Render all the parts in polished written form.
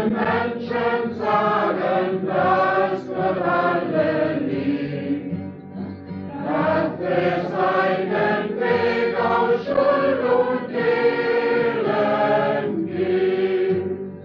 Menschen sagen, dass Gott alle liebt, dass er seinen Weg aus Schuld und Elend geht.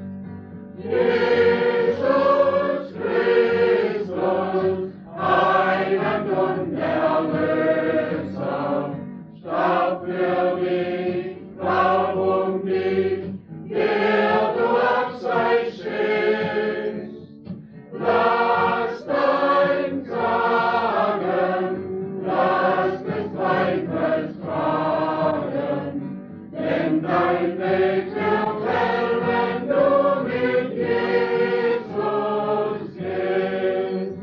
Jesus Christus, Heiland und Erlöser, starb für mich, warum nicht, der du abseits stehst. Lass dein Sagen, lass des Zweifels tragen, denn dein Weg wird hell, wenn du mit Jesus gehst.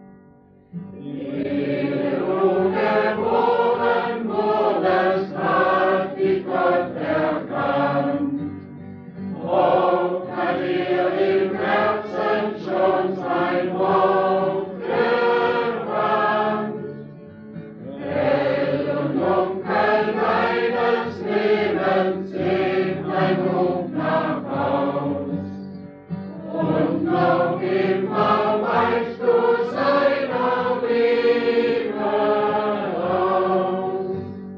Ehe du geboren wurdest, hat dich Gott erkannt. Oft hat im Herzen schon sein Wort gewandt. Hell und dunkel deines Lebens singt ein Ruf nach Haus. Und noch immer weichst du seiner Liebe aus.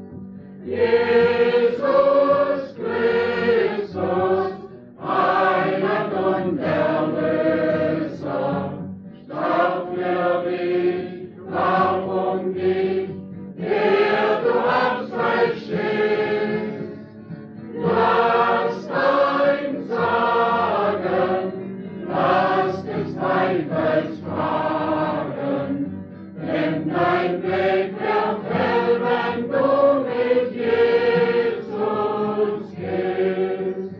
Jesus Christus, Heiland und Erlöser, starb für mich, warum nicht, der du abseits stehst. Lass dein Sagen, lass des Zweifels fragen, denn dein Weg wird hell, wenn du mit Jesus gehst.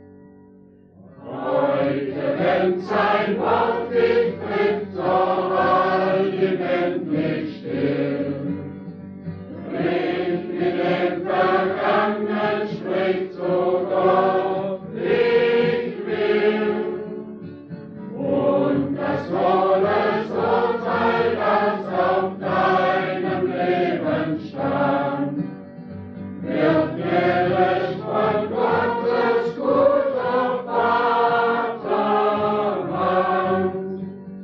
Heute, wenn sein Wort dich trifft, so halt ihm endlich still. Sprich mit dem Vergangenen, sprich zu Gott, ich will. Und das Todesurteil, das auf deinem Leben stand, wird gerecht von Gottes guter Vaterhand.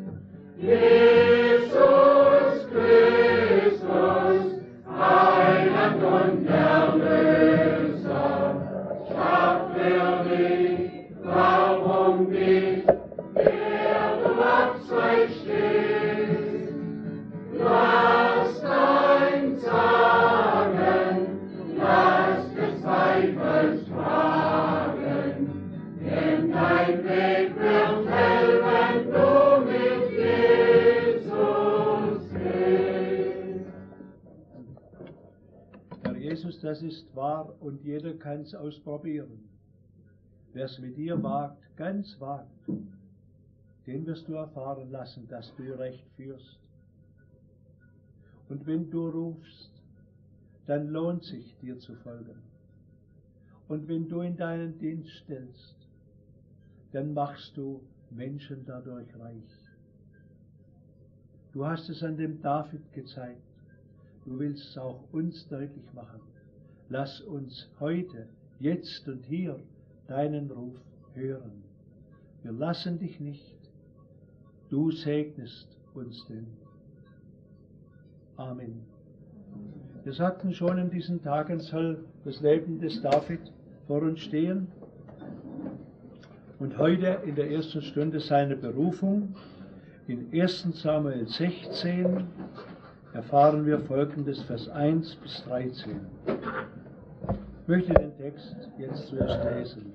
Jesus Christus, Heiland und Erlöser, starb für mich, warum nicht, der du abseits stehst. Lass dein Sagen, lass des Zweifels fragen, denn dein Weg wird hell, wenn du mit Jesus gehst. Herr Jesus, das ist wahr und jeder kann es ausprobieren. Wer es mit dir wagt, ganz wagt, den wirst du erfahren lassen, dass du recht führst. Und wenn du rufst, dann lohnt sich dir zu folgen. Und wenn du in deinen Dienst stellst, dann machst du Menschen dadurch reich. Du hast es an dem David gezeigt. Du willst es auch uns deutlich machen. Lass uns heute, jetzt und hier deinen Ruf hören. Wir lassen dich nicht. Du segnest uns denn. Amen. Wir sagten schon, in diesen Tagen soll das Leben des David vor uns stehen. Und heute in der ersten Stunde seine Berufung, in 1. Samuel 16, erfahren wir Folgendes, Vers 1 bis 13. Ich möchte den Text jetzt zuerst lesen.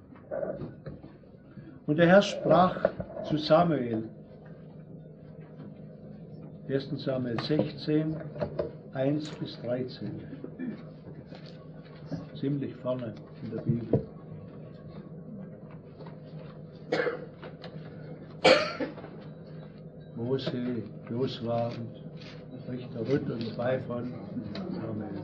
Und der Herr sprach zu Samuel, 1. Samuel 16, 1 bis 13. Ziemlich vorne in der Bibel. Mose, Josua und Richter Ruth und zwei von Samuel.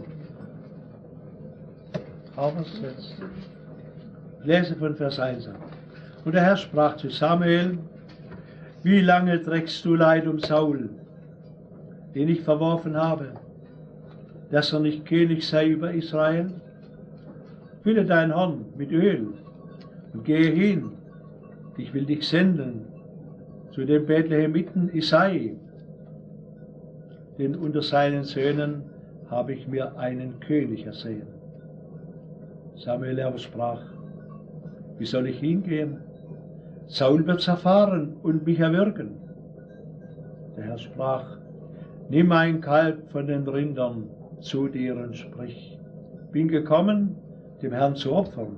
Aber jetzt. Ich lese von Vers 1 an. Und der Herr sprach zu Samuel, wie lange trägst du Leid um Saul, den ich verworfen habe, dass er nicht König sei über Israel? Fülle dein Horn mit Öl und gehe hin, ich will dich senden zu dem Bethlehemiten Isai, denn unter seinen Söhnen habe ich mir einen König ersehen. Samuel aber sprach, wie soll ich hingehen? Saul wird's erfahren und mich erwürgen. Der Herr sprach, nimm ein Kalb von den Rindern zu dir und sprich, bin gekommen, dem Herrn zu opfern.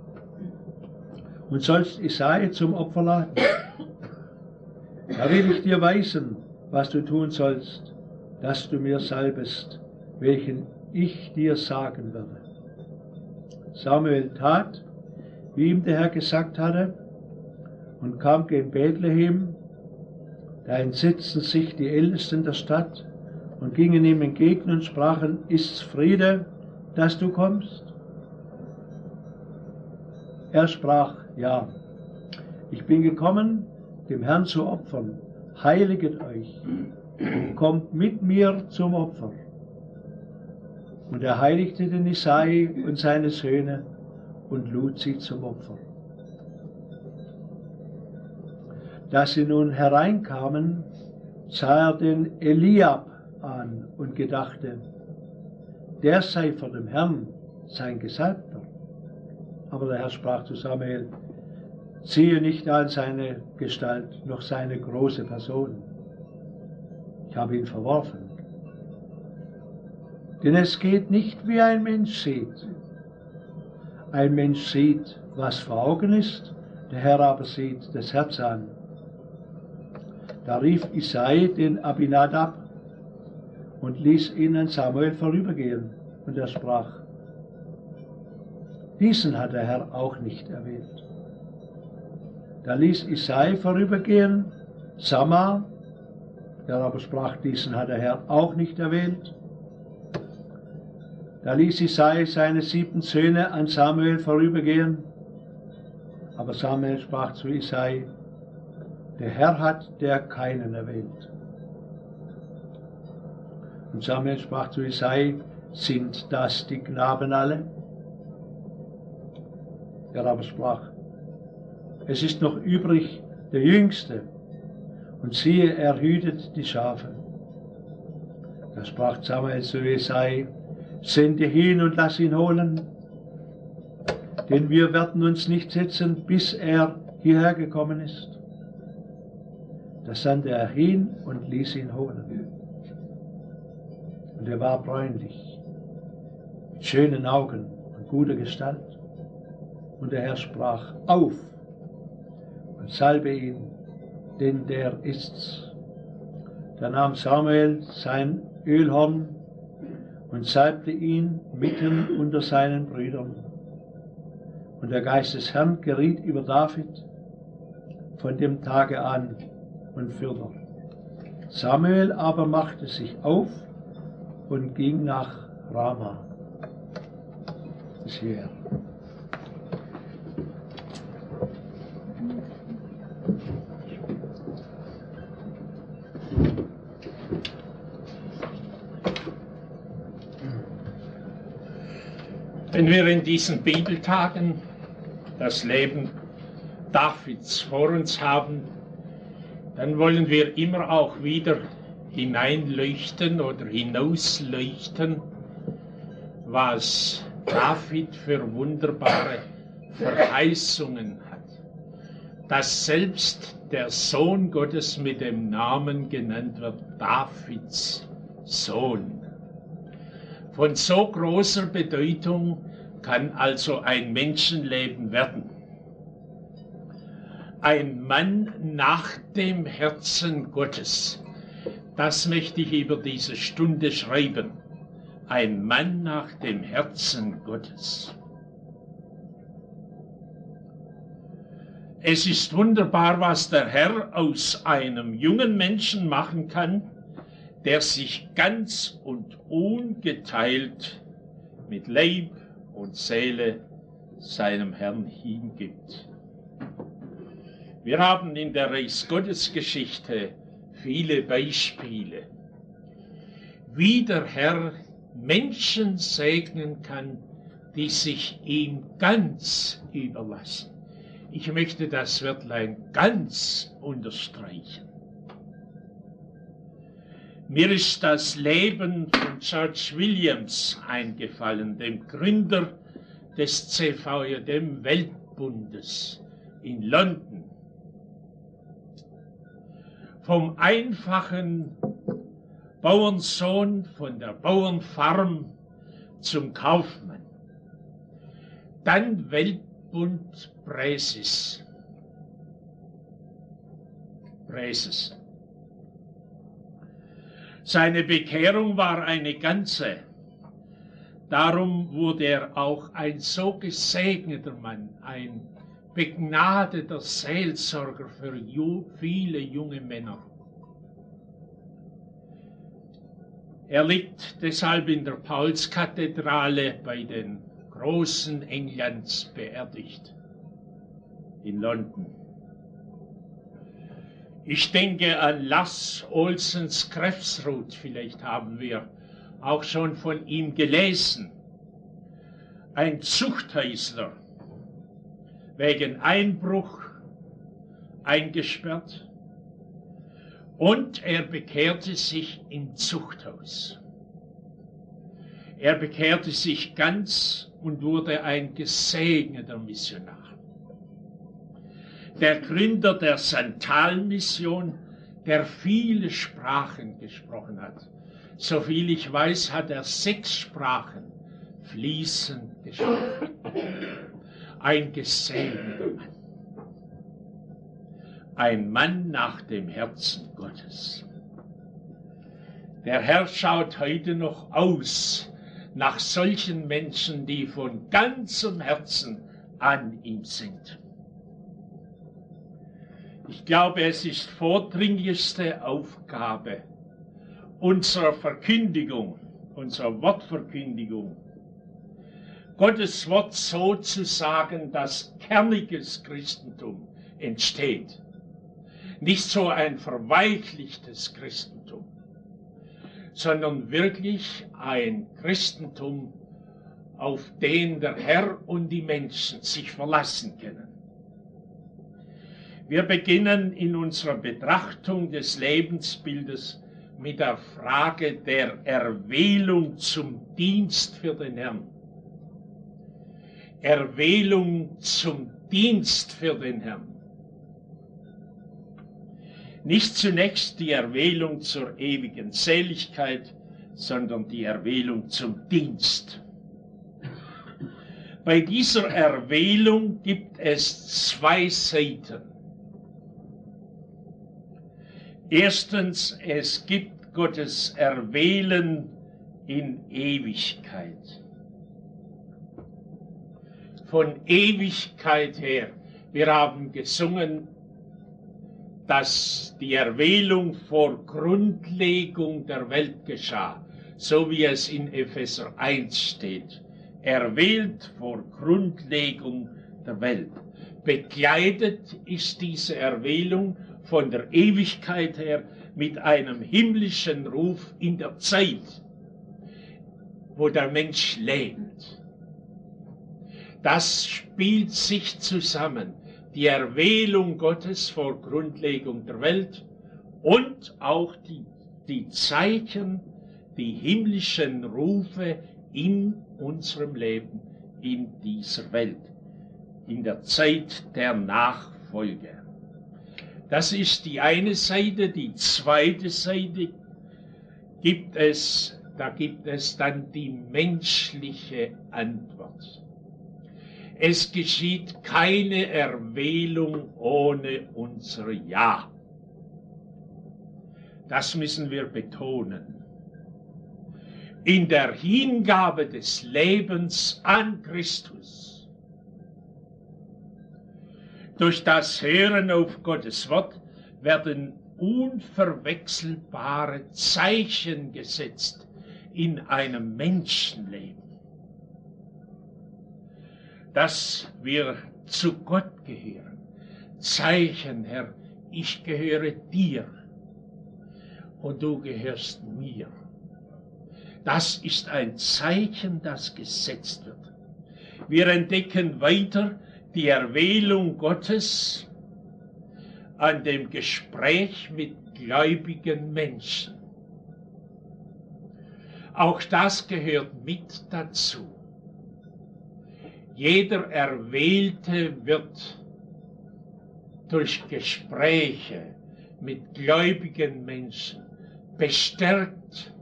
Und sollst Isai zum Opfer laden. Da will ich dir weisen, was du tun sollst, dass du mir salbest, welchen ich dir sagen werde. Samuel tat, wie ihm der Herr gesagt hatte, und kam gen Bethlehem. Da entsetzten sich die Ältesten der Stadt und gingen ihm entgegen und sprachen, ist's Friede, dass du kommst? Er sprach, ja, ich bin gekommen, dem Herrn zu opfern. Heiliget euch, kommt mit mir zum Opfer. Und er heiligte den Isai und seine Söhne und lud sie zum Opfer. Da sie nun hereinkamen, sah er den Eliab an und gedachte, der sei vor dem Herrn sein Gesalbter. Aber der Herr sprach zu Samuel, siehe nicht an seine Gestalt, noch seine große Person. Ich habe ihn verworfen. Denn es geht nicht, wie ein Mensch sieht. Ein Mensch sieht, was vor Augen ist, der Herr aber sieht das Herz an. Da rief Isai den Abinadab und ließ ihn an Samuel vorübergehen. Und er sprach, diesen hat der Herr auch nicht erwählt. Da ließ Isai vorübergehen Samma, der aber sprach, diesen hat der Herr auch nicht erwählt. Da ließ Isai seine 7 Söhne an Samuel vorübergehen. Aber Samuel sprach zu Isai, der Herr hat der keinen erwählt. Und Samuel sprach zu Isai, sind das die Knaben alle? Er aber sprach, es ist noch übrig der Jüngste, und siehe, er hütet die Schafe. Da sprach Samuel zu Isai, sende hin und lass ihn holen, denn wir werden uns nicht setzen, bis er hierher gekommen ist. Da sandte er hin und ließ ihn holen. Und er war bräunlich, mit schönen Augen und guter Gestalt. Und der Herr sprach, auf und salbe ihn, denn der ist's. Da nahm Samuel sein Ölhorn und salbte ihn mitten unter seinen Brüdern. Und der Geist des Herrn geriet über David von dem Tage an und fürder. Samuel aber machte sich auf und ging nach Rama. Bis hierher. Wenn wir in diesen Bibeltagen das Leben Davids vor uns haben, dann wollen wir immer auch wieder hineinleuchten oder hinausleuchten, was David für wunderbare Verheißungen hat. Dass selbst der Sohn Gottes mit dem Namen genannt wird, Davids Sohn. Von so großer Bedeutung kann also ein Menschenleben werden. Ein Mann nach dem Herzen Gottes. Das möchte ich über diese Stunde schreiben. Ein Mann nach dem Herzen Gottes. Es ist wunderbar, was der Herr aus einem jungen Menschen machen kann, der sich ganz und ungeteilt mit Leib und Seele seinem Herrn hingibt. Wir haben in der Reichsgottesgeschichte viele Beispiele, wie der Herr Menschen segnen kann, die sich ihm ganz überlassen. Ich möchte das Wörtlein ganz unterstreichen. Mir ist das Leben von George Williams eingefallen, dem Gründer des CVJM Weltbundes in London. Vom einfachen Bauernsohn von der Bauernfarm zum Kaufmann. Dann Weltbund Präses. Seine Bekehrung war eine ganze. Darum wurde er auch ein so gesegneter Mann, ein begnadeter Seelsorger für viele junge Männer. Er liegt deshalb in der Paulskathedrale bei den Großen Englands beerdigt, in London. Ich denke an Lars Olsens Krebsrut, vielleicht haben wir auch schon von ihm gelesen. Ein Zuchthäusler, wegen Einbruch eingesperrt, und er bekehrte sich im Zuchthaus. Er bekehrte sich ganz und wurde ein gesegneter Missionar. Der Gründer der Santal-Mission, der viele Sprachen gesprochen hat. Soviel ich weiß, hat er 6 Sprachen fließend gesprochen. Ein gesegneter Mann. Ein Mann nach dem Herzen Gottes. Der Herr schaut heute noch aus nach solchen Menschen, die von ganzem Herzen an ihm sind. Ich glaube, es ist vordringlichste Aufgabe unserer Verkündigung, unserer Wortverkündigung, Gottes Wort so zu sagen, dass kerniges Christentum entsteht. Nicht so ein verweichlichtes Christentum, sondern wirklich ein Christentum, auf den der Herr und die Menschen sich verlassen können. Wir beginnen in unserer Betrachtung des Lebensbildes mit der Frage der Erwählung zum Dienst für den Herrn. Erwählung zum Dienst für den Herrn. Nicht zunächst die Erwählung zur ewigen Seligkeit, sondern die Erwählung zum Dienst. Bei dieser Erwählung gibt es 2 Seiten. Erstens, es gibt Gottes Erwählen in Ewigkeit. Von Ewigkeit her. Wir haben gesungen, dass die Erwählung vor Grundlegung der Welt geschah, so wie es in Epheser 1 steht. Erwählt vor Grundlegung der Welt. Begleitet ist diese Erwählung von der Ewigkeit her mit einem himmlischen Ruf in der Zeit, wo der Mensch lebt. Das spielt sich zusammen. Die Erwählung Gottes vor Grundlegung der Welt und auch die Zeichen, die himmlischen Rufe in unserem Leben, in dieser Welt, in der Zeit der Nachfolge. Das ist die eine Seite. Die zweite Seite da gibt es dann die menschliche Antwort. Es geschieht keine Erwählung ohne unser Ja. Das müssen wir betonen. In der Hingabe des Lebens an Christus, durch das Hören auf Gottes Wort, werden unverwechselbare Zeichen gesetzt in einem Menschenleben. Dass wir zu Gott gehören. Zeichen, Herr, ich gehöre dir und du gehörst mir. Das ist ein Zeichen, das gesetzt wird. Wir entdecken weiter, die Erwählung Gottes an dem Gespräch mit gläubigen Menschen. Auch das gehört mit dazu. Jeder Erwählte wird durch Gespräche mit gläubigen Menschen bestärkt.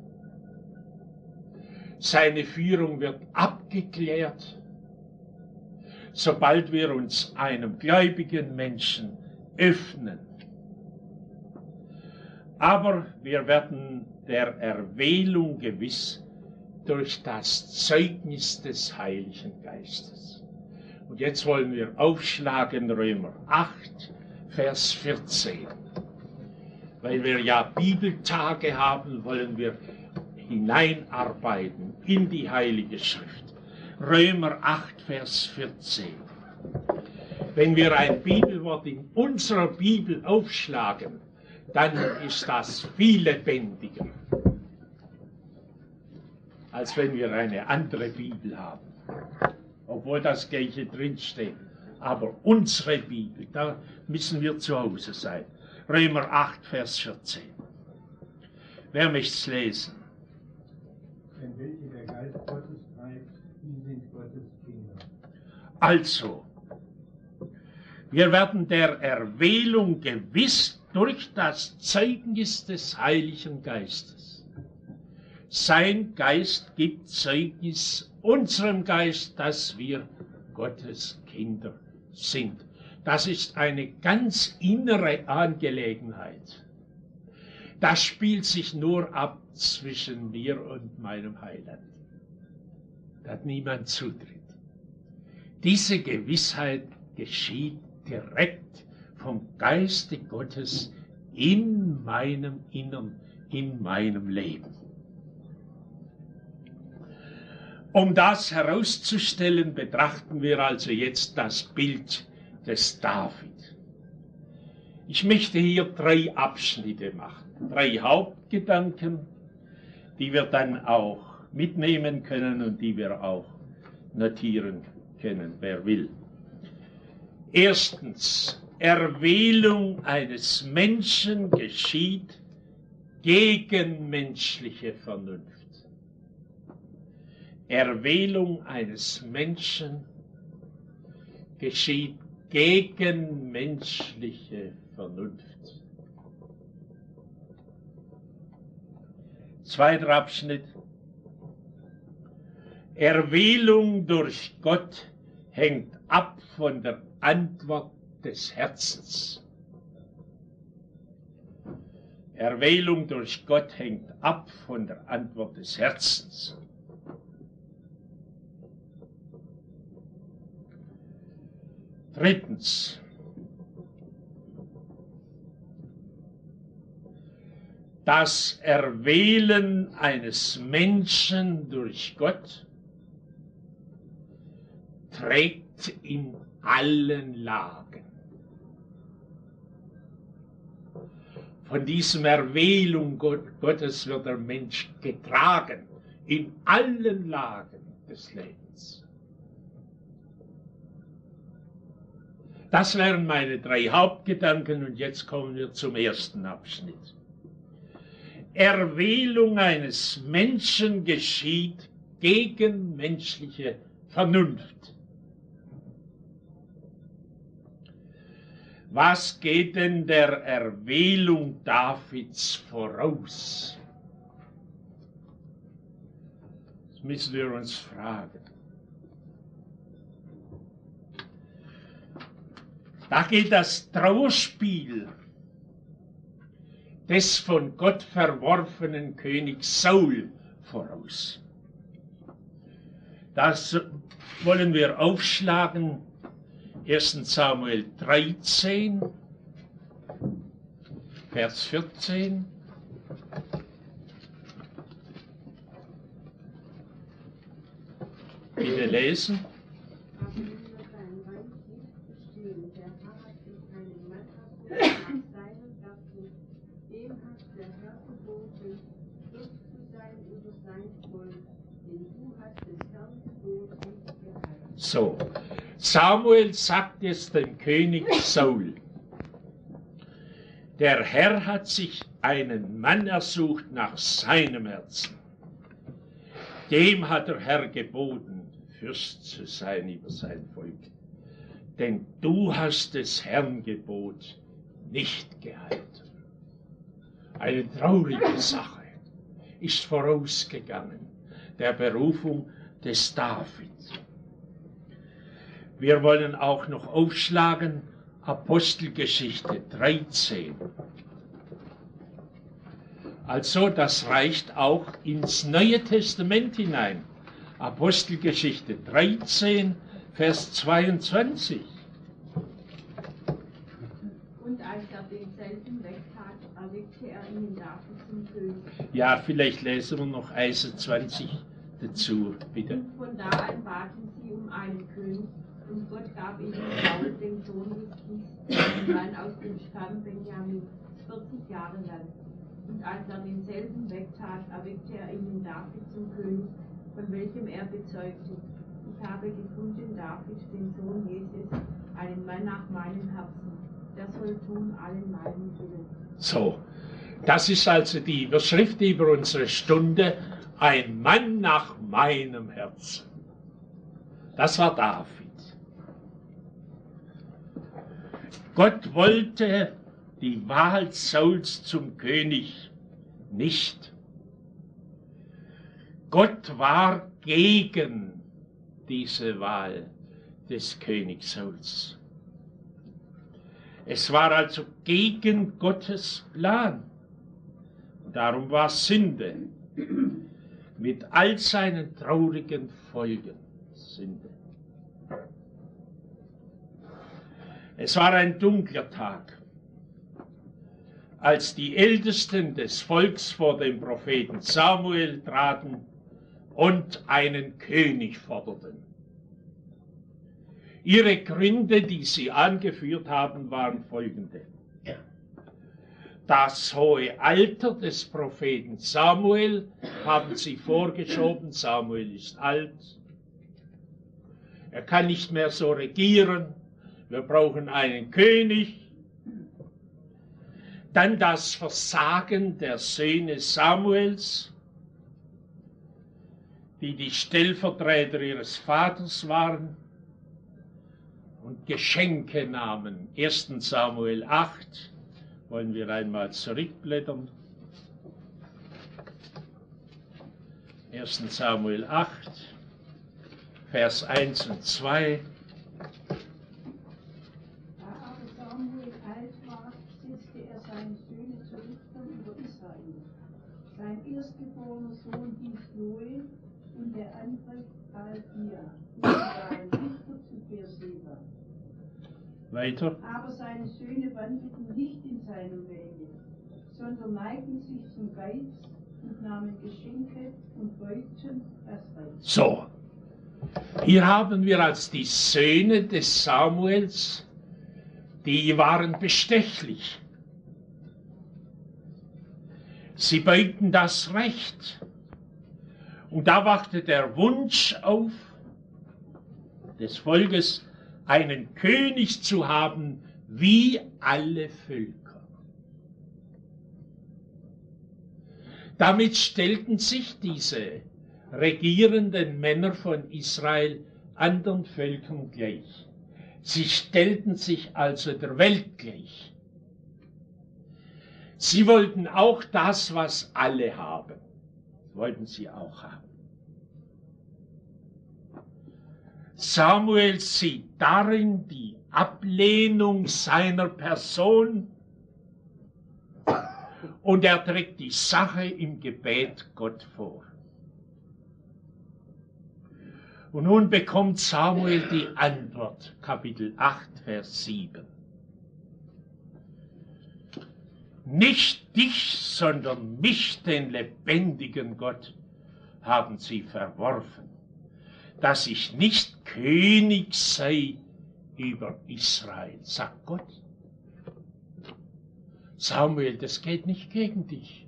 Seine Führung wird abgeklärt, sobald wir uns einem gläubigen Menschen öffnen. Aber wir werden der Erwählung gewiss durch das Zeugnis des Heiligen Geistes. Und jetzt wollen wir aufschlagen Römer 8, Vers 14. Weil wir ja Bibeltage haben, wollen wir hineinarbeiten in die Heilige Schrift. Römer 8, Vers 14. Wenn wir ein Bibelwort in unserer Bibel aufschlagen, dann ist das viel lebendiger, als wenn wir eine andere Bibel haben. Obwohl das Gleiche drinsteht. Aber unsere Bibel, da müssen wir zu Hause sein. Römer 8, Vers 14. Wer möchte es lesen? Denn welche der Geist Gottes treibt, die sind Gottes Kinder. Also, wir werden der Erwählung gewiss durch das Zeugnis des Heiligen Geistes. Sein Geist gibt Zeugnis unserem Geist, dass wir Gottes Kinder sind. Das ist eine ganz innere Angelegenheit. Das spielt sich nur ab zwischen mir und meinem Heiland. Da hat niemand Zutritt. Diese Gewissheit geschieht direkt vom Geiste Gottes in meinem Innern, in meinem Leben. Um das herauszustellen, betrachten wir also jetzt das Bild des David. Ich möchte hier 3 Abschnitte machen, 3 Hauptgedanken, die wir dann auch mitnehmen können und die wir auch notieren können, wer will. Erstens, Erwählung eines Menschen geschieht gegen menschliche Vernunft. Erwählung eines Menschen geschieht gegen menschliche Vernunft. Zweiter Abschnitt. Erwählung durch Gott hängt ab von der Antwort des Herzens. Erwählung durch Gott hängt ab von der Antwort des Herzens. Drittens. Das Erwählen eines Menschen durch Gott trägt in allen Lagen. Von diesem Erwählung Gottes wird der Mensch getragen, in allen Lagen des Lebens. Das wären meine 3 Hauptgedanken und jetzt kommen wir zum ersten Abschnitt. Erwählung eines Menschen geschieht gegen menschliche Vernunft. Was geht denn der Erwählung Davids voraus? Das müssen wir uns fragen. Da geht das Trauerspiel des von Gott verworfenen Königs Saul voraus. Das wollen wir aufschlagen. 1. Samuel 13, Vers 14. Bitte lesen. So, Samuel sagt es dem König Saul. Der Herr hat sich einen Mann ersucht nach seinem Herzen. Dem hat der Herr geboten, Fürst zu sein über sein Volk. Denn du hast des Herrn Gebot nicht gehalten. Eine traurige Sache ist vorausgegangen, der Berufung des David. Wir wollen auch noch aufschlagen, Apostelgeschichte 13. Also, das reicht auch ins Neue Testament hinein. Apostelgeschichte 13, Vers 22. Und als er denselben wegtat, erweckte er ihn David zum König. Ja, vielleicht lesen wir noch Eise 20 dazu, bitte. Und von da an baten sie um einen König, und Gott gab ihnen Saul, den Sohn des Kis, einen Mann aus dem Stamm Benjamin, 40 Jahre lang. Und als er denselben wegtat, erweckte er ihn David zum König, von welchem er bezeugte: Ich habe gefunden David, den Sohn Jesses, einen Mann nach meinem Herzen. Der soll tun allen meinen Willen. So, das ist also die Überschrift über unsere Stunde. Ein Mann nach meinem Herzen. Das war David. Gott wollte die Wahl Sauls zum König nicht. Gott war gegen diese Wahl des Königs Sauls. Es war also gegen Gottes Plan. Darum war Sünde mit all seinen traurigen Folgen Sünde. Es war ein dunkler Tag, als die Ältesten des Volks vor den Propheten Samuel traten und einen König forderten. Ihre Gründe, die sie angeführt haben, waren folgende. Das hohe Alter des Propheten Samuel haben sie vorgeschoben. Samuel ist alt. Er kann nicht mehr so regieren. Wir brauchen einen König. Dann das Versagen der Söhne Samuels, die die Stellvertreter ihres Vaters waren und Geschenke nahmen. 1. Samuel 8, wollen wir einmal zurückblättern. 1. Samuel 8, Vers 1 und 2. Da aber Samuel alt war, setzte er seine Söhne zu Richtern über Israel. Sein erstgeborener Sohn hieß Joel und der andere Abia. Und sie waren Richter zu Beerseba. Weiter. Aber seine Söhne wandelten nicht in seinem Wege, sondern neigten sich zum Geiz und nahmen Geschenke und beugten das Recht. So, hier haben wir als die Söhne des Samuels, die waren bestechlich. Sie beugten das Recht. Und da wachte der Wunsch auf, des Volkes einen König zu haben, wie alle Völker. Damit stellten sich diese regierenden Männer von Israel anderen Völkern gleich. Sie stellten sich also der Welt gleich. Sie wollten auch das, was alle haben. Das wollten sie auch haben. Samuel sieht darin die Ablehnung seiner Person und er trägt die Sache im Gebet Gott vor. Und nun bekommt Samuel die Antwort, Kapitel 8, Vers 7. Nicht dich, sondern mich, den lebendigen Gott, haben sie verworfen, dass ich nicht König sei über Israel, sagt Gott. Samuel, das geht nicht gegen dich,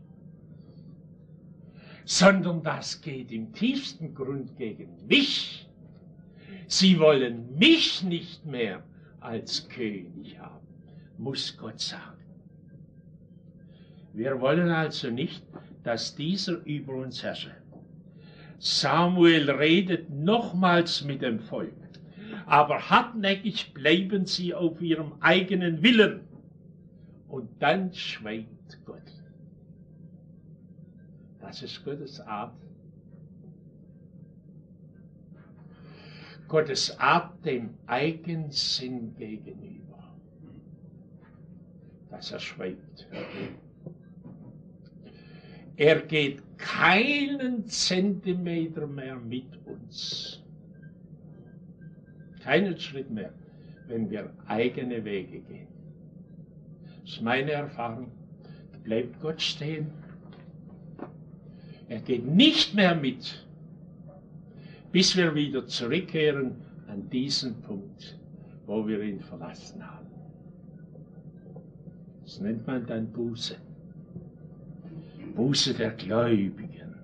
sondern das geht im tiefsten Grund gegen mich. Sie wollen mich nicht mehr als König haben, muss Gott sagen. Wir wollen also nicht, dass dieser über uns herrsche. Samuel redet nochmals mit dem Volk, aber hartnäckig bleiben sie auf ihrem eigenen Willen. Und dann schweigt Gott. Das ist Gottes Art. Gottes Art dem Eigensinn gegenüber, dass er schweigt. Er geht keinen Zentimeter mehr mit uns. Keinen Schritt mehr, wenn wir eigene Wege gehen. Das ist meine Erfahrung. Da bleibt Gott stehen. Er geht nicht mehr mit, bis wir wieder zurückkehren an diesen Punkt, wo wir ihn verlassen haben. Das nennt man dann Buße. Buße der Gläubigen.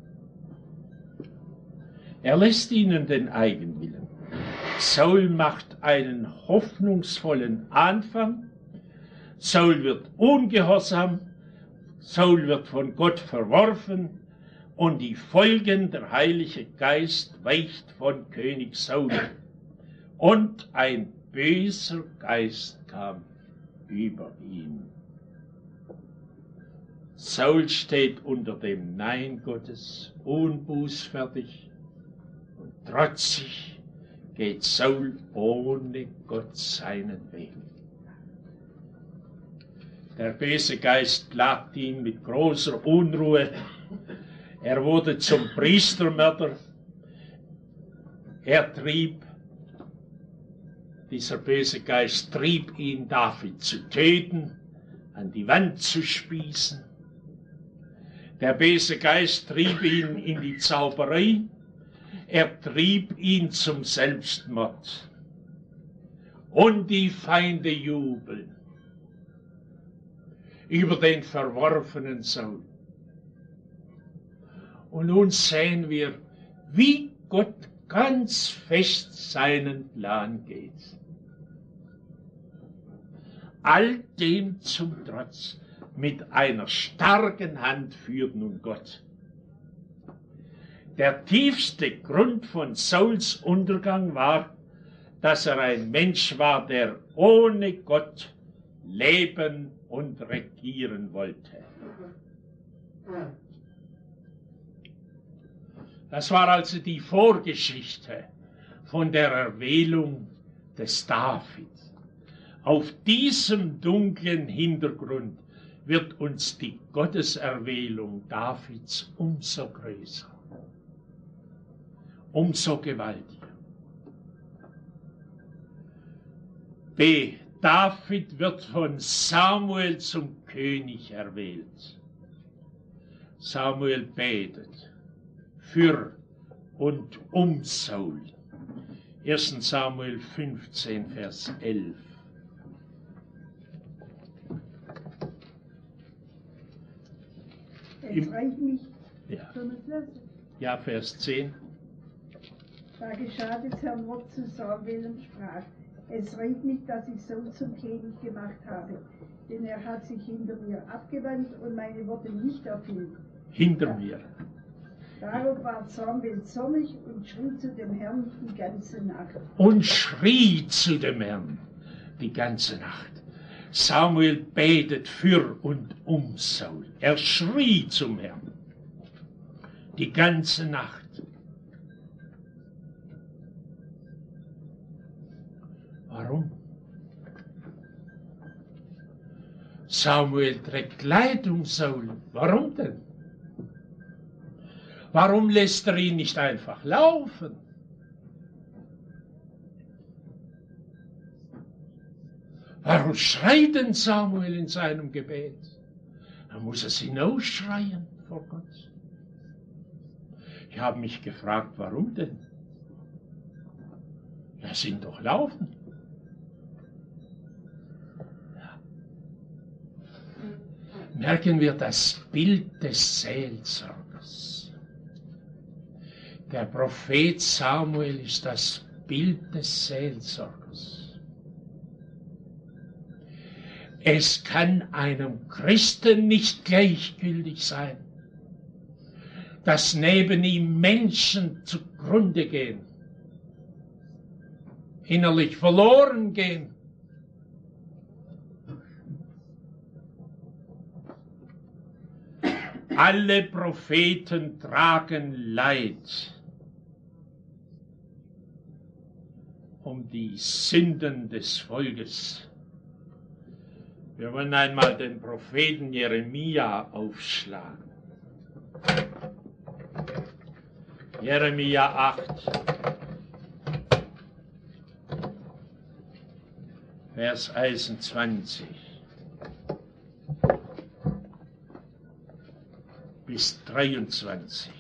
Er lässt ihnen den Eigenwillen. Saul macht einen hoffnungsvollen Anfang. Saul wird ungehorsam. Saul wird von Gott verworfen. Und die Folgen, der Heilige Geist weicht von König Saul. Und ein böser Geist kam über ihn. Saul steht unter dem Nein Gottes, unbußfertig und trotzig geht Saul ohne Gott seinen Weg. Der böse Geist plagt ihn mit großer Unruhe. Er wurde zum Priestermörder. Dieser böse Geist trieb ihn, David zu töten, an die Wand zu spießen. Der böse Geist trieb ihn in die Zauberei. Er trieb ihn zum Selbstmord. Und die Feinde jubeln über den verworfenen Saul. Und nun sehen wir, wie Gott ganz fest seinen Plan geht. All dem zum Trotz, mit einer starken Hand führt nun Gott. Der tiefste Grund von Sauls Untergang war, dass er ein Mensch war, der ohne Gott leben und regieren wollte. Das war also die Vorgeschichte von der Erwählung des David. Auf diesem dunklen Hintergrund wird uns die Gotteserwählung Davids umso größer, umso gewaltiger. B. David wird von Samuel zum König erwählt. Samuel betet für und um Saul. 1. Samuel 15, Vers 11. Jetzt reicht mich. Ja. Sollen wir es lesen? Ja, Vers 10. Da geschah des Herrn Wort zu Samuel und sprach: Es reut mich, dass ich Saul zum König gemacht habe, denn er hat sich hinter mir abgewandt und meine Worte nicht erfüllt. Hinter mir. Darum war Samuel zornig und schrie zu dem Herrn die ganze Nacht. Und schrie zu dem Herrn die ganze Nacht. Samuel betet für und um Saul. Er schrie zum Herrn die ganze Nacht. Warum? Samuel trägt Kleid um Saul. Warum denn? Warum lässt er ihn nicht einfach laufen? Warum schreit denn Samuel in seinem Gebet? Da muss es hinausschreien vor Gott. Ich habe mich gefragt, warum denn? Lass ihn doch laufen. Ja. Merken wir das Bild des Seelsorgers. Der Prophet Samuel ist das Bild des Seelsorgers. Es kann einem Christen nicht gleichgültig sein, dass neben ihm Menschen zugrunde gehen, innerlich verloren gehen. Alle Propheten tragen Leid um die Sünden des Volkes. Wir wollen einmal den Propheten Jeremia aufschlagen. Jeremia 8, Vers 21 bis 23.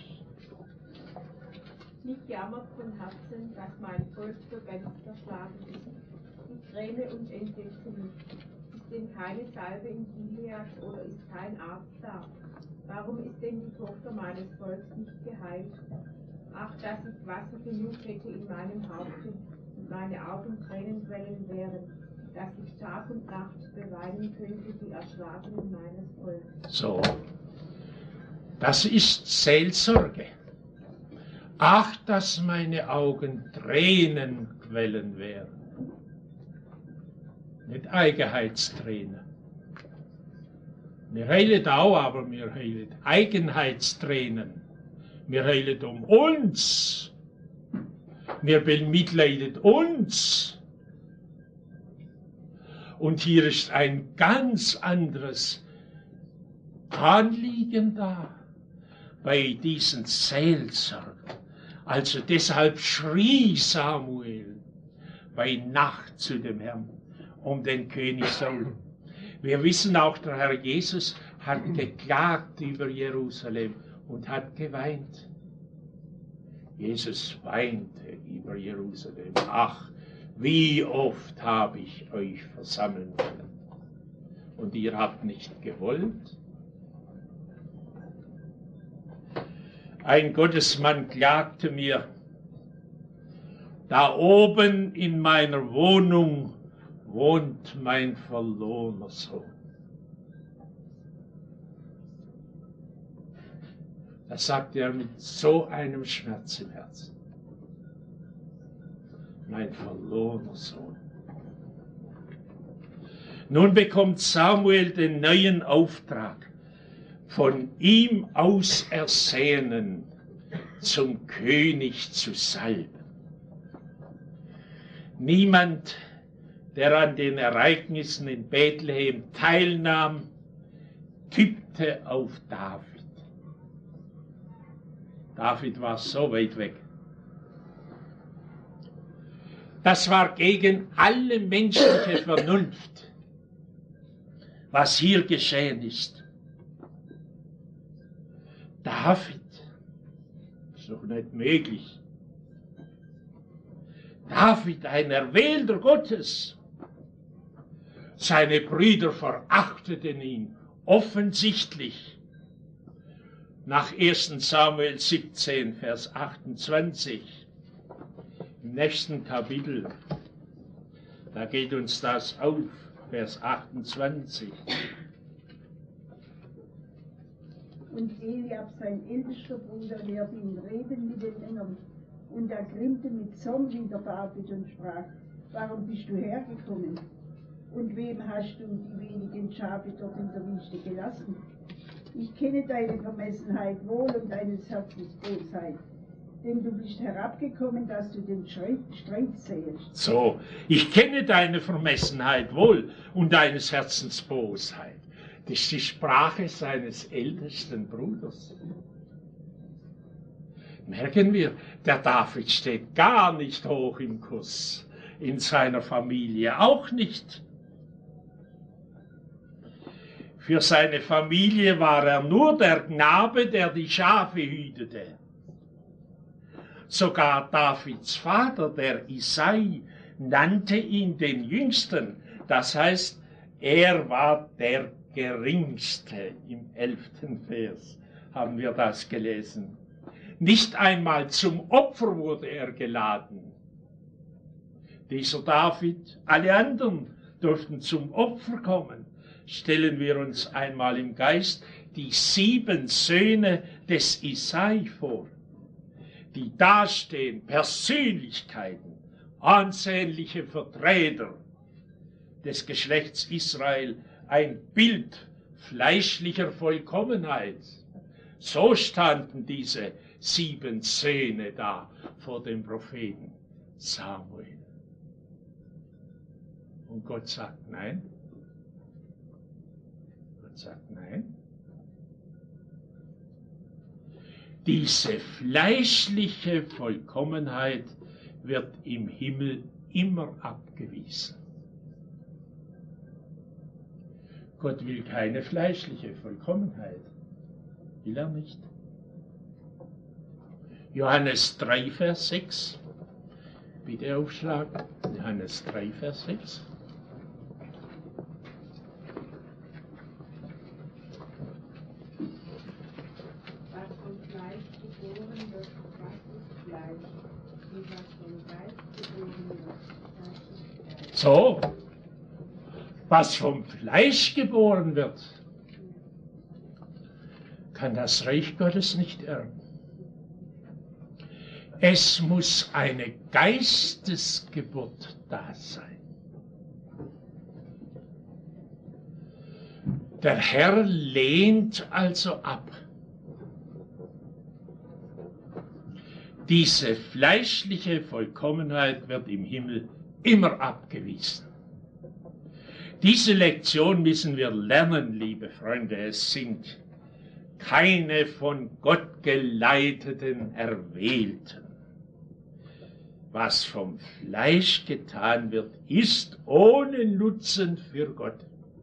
Ich jammert von Herzen, dass mein Volk so ganz zerschlagen ist. Ich träne und entsetze mich. Ist denn keine Salbe in Gilead oder ist kein Arzt da? Warum ist denn die Tochter meines Volks nicht geheilt? Ach, dass ich Wasser genug hätte in meinem Haupte und meine Augen Tränenquellen wären, dass ich Tag und Nacht beweinen könnte die Erschlagenen meines Volkes. So, das ist Seelsorge. Ach, dass meine Augen Tränenquellen wären. Nicht Eigenheitstränen. Wir heilen auch, aber wir heilen Eigenheitstränen. Wir heilen um uns. Wir bemitleiden uns. Und hier ist ein ganz anderes Anliegen da bei diesen Seelsorgern. Also deshalb schrie Samuel bei Nacht zu dem Herrn um den König Saul. Wir wissen auch, der Herr Jesus hat geklagt über Jerusalem und hat geweint. Jesus weinte über Jerusalem. Ach, wie oft habe ich euch versammeln wollen und ihr habt nicht gewollt. Ein Gottesmann klagte mir, da oben in meiner Wohnung wohnt mein verlorener Sohn. Das sagte er mit so einem Schmerz im Herzen. Mein verlorener Sohn. Nun bekommt Samuel den neuen Auftrag, von ihm Ausersehenen zum König zu salben. Niemand, der an den Ereignissen in Bethlehem teilnahm, tippte auf David. David war so weit weg. Das war gegen alle menschliche Vernunft, was hier geschehen ist. David, ist doch nicht möglich. David, ein Erwählter Gottes. Seine Brüder verachteten ihn offensichtlich. Nach 1. Samuel 17, Vers 28, im nächsten Kapitel, da geht uns das auf, Vers 28. Und Eliab, sein ältester Bruder, hörte ihn reden mit den Männern und ergrimmte mit Zorn wider David und sprach: Warum bist du hergekommen? Und wem hast du die wenigen Schafe dort in der Wüste gelassen? Ich kenne deine Vermessenheit wohl und deines Herzens Bosheit, denn du bist herabgekommen, dass du den Streit sähest. So, ich kenne deine Vermessenheit wohl und deines Herzens Bosheit. Das ist die Sprache seines ältesten Bruders. Merken wir, der David steht gar nicht hoch im Kurs in seiner Familie, auch nicht. Für seine Familie war er nur der Knabe, der die Schafe hütete. Sogar Davids Vater, der Isai, nannte ihn den Jüngsten. Das heißt, er war der Geringste. Im 11. Vers haben wir das gelesen. Nicht einmal zum Opfer wurde er geladen. Dieser David, alle anderen durften zum Opfer kommen. Stellen wir uns einmal im Geist die 7 Söhne des Isai vor, die dastehen, Persönlichkeiten, ansehnliche Vertreter des Geschlechts Israel, ein Bild fleischlicher Vollkommenheit. So standen diese 7 Söhne da vor dem Propheten Samuel. Und Gott sagt nein. Gott sagt nein. Diese fleischliche Vollkommenheit wird im Himmel immer abgewiesen. Gott will keine fleischliche Vollkommenheit. Will er nicht. Johannes 3, Vers 6. Bitte aufschlagen. Johannes 3, Vers 6. Was vom Fleisch geboren wird, das ist Fleisch. Und was vom Geist geboren wird, das ist Geist. So, was vom Fleisch geboren wird, kann das Reich Gottes nicht erben. Es muss eine Geistesgeburt da sein. Der Herr lehnt also ab. Diese fleischliche Vollkommenheit wird im Himmel immer abgewiesen. Diese Lektion müssen wir lernen, liebe Freunde. Es sind keine von Gott geleiteten Erwählten. Was vom Fleisch getan wird, ist ohne Nutzen für Gott.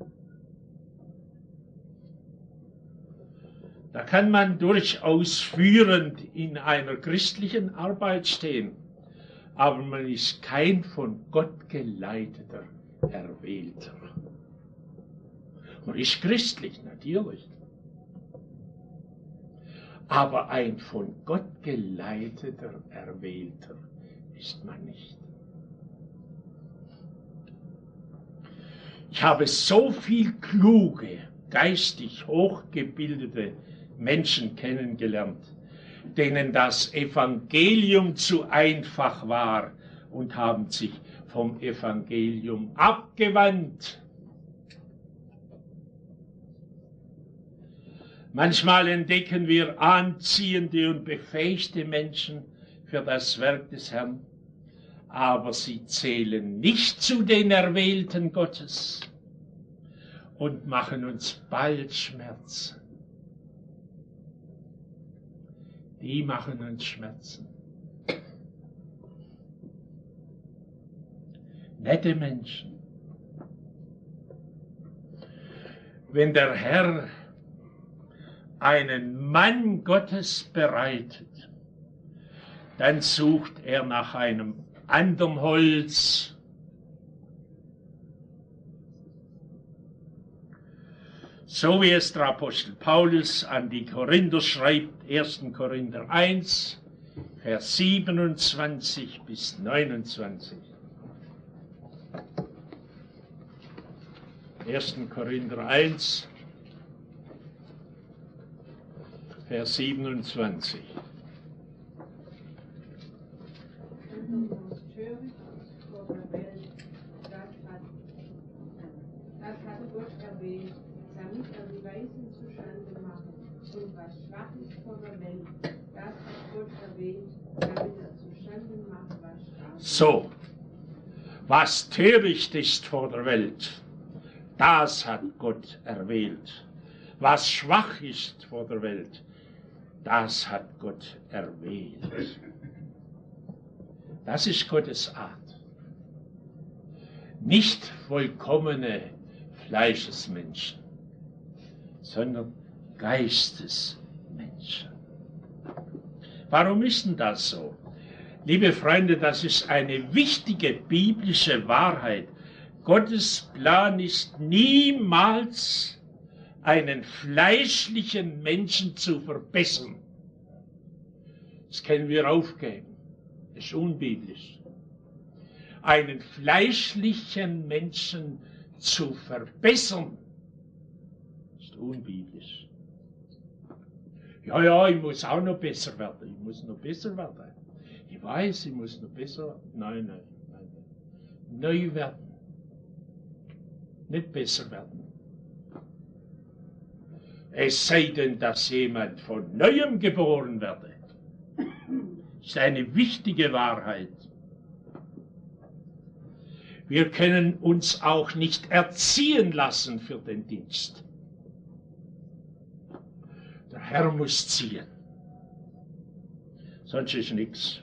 Da kann man durchaus führend in einer christlichen Arbeit stehen, aber man ist kein von Gott geleiteter Erwählter. Man ist christlich, natürlich. Aber ein von Gott geleiteter Erwählter ist man nicht. Ich habe so viel kluge, geistig hochgebildete Menschen kennengelernt, denen das Evangelium zu einfach war und haben sich vom Evangelium abgewandt. Manchmal entdecken wir anziehende und befähigte Menschen für das Werk des Herrn, aber sie zählen nicht zu den Erwählten Gottes und machen uns bald Schmerzen. Die machen uns Schmerzen. Nette Menschen. Wenn der Herr einen Mann Gottes bereitet, dann sucht er nach einem anderen Holz. So wie es der Apostel Paulus an die Korinther schreibt, 1. Korinther 1, Vers 27 bis 29. 1. Korinther 1, Vers 27. Das hat Gott erwählt, damit er die Weisen zuschande mache. Und was schwach ist vor der Welt, das hat Gott erwählt, damit er zuschande mache, was stark ist. So, was töricht ist vor der Welt, das hat Gott erwählt. Was schwach ist vor der Welt, das hat Gott erwählt. Das ist Gottes Art. Nicht vollkommene Fleischesmenschen, sondern Geistesmenschen. Warum ist denn das so? Liebe Freunde, das ist eine wichtige biblische Wahrheit. Gottes Plan ist niemals, einen fleischlichen Menschen zu verbessern. Das können wir aufgeben. Das ist unbiblisch. einen fleischlichen Menschen zu verbessern. Das ist unbiblisch. Ja, ich muss auch noch besser werden. Ich muss noch besser werden. Ich weiß, ich muss noch besser werden. Nein. Neu werden. Nicht besser werden. Es sei denn, dass jemand von Neuem geboren werde. Das ist eine wichtige Wahrheit. Wir können uns auch nicht erziehen lassen für den Dienst. Der Herr muss ziehen. Sonst ist nichts.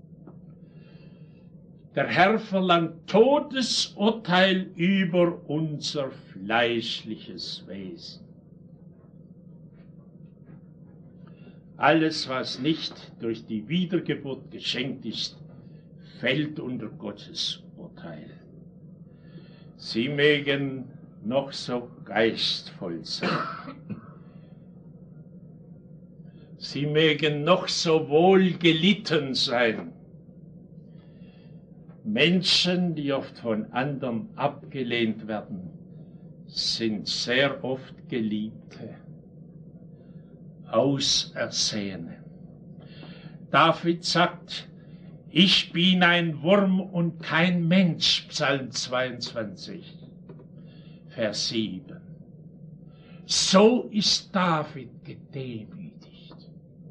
Der Herr verlangt Todesurteil über unser fleischliches Wesen. Alles, was nicht durch die Wiedergeburt geschenkt ist, fällt unter Gottes Urteil. Sie mögen noch so geistvoll sein. Sie mögen noch so wohl gelitten sein. Menschen, die oft von anderen abgelehnt werden, sind sehr oft Geliebte, Ausersehene. David sagt, ich bin ein Wurm und kein Mensch, Psalm 22, Vers 7. So ist David gedemütigt.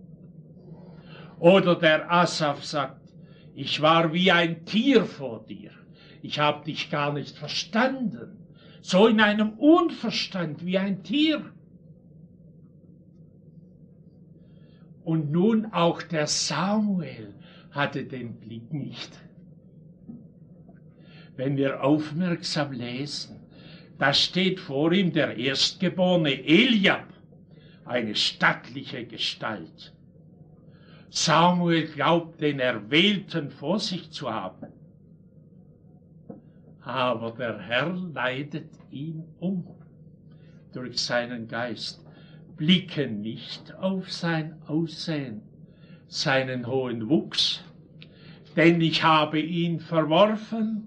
Oder der Asaf sagt, ich war wie ein Tier vor dir. Ich habe dich gar nicht verstanden. So in einem Unverstand wie ein Tier. Und nun auch der Samuel hatte den Blick nicht. Wenn wir aufmerksam lesen, da steht vor ihm der erstgeborene Eliab, eine stattliche Gestalt. Samuel glaubt, den Erwählten vor sich zu haben. Aber der Herr leitet ihn um durch seinen Geist. Blicke nicht auf sein Aussehen, seinen hohen Wuchs, denn ich habe ihn verworfen.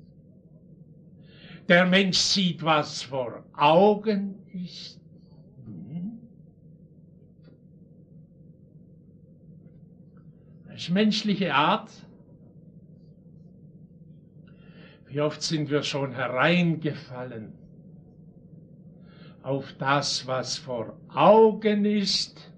Der Mensch sieht, was vor Augen ist. Das ist menschliche Art. Wie oft sind wir schon hereingefallen auf das, was vor Augen ist.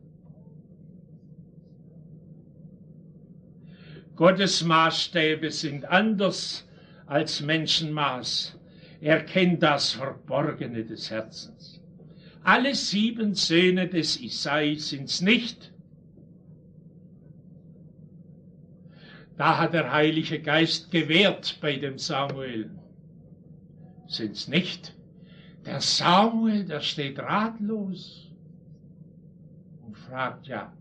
Gottes Maßstäbe sind anders als Menschenmaß. Er kennt das Verborgene des Herzens. Alle 7 Söhne des Isai sind's nicht. Da hat der Heilige Geist gewährt bei dem Samuel. Sind's nicht. Der Samuel, der steht ratlos und fragt, ja,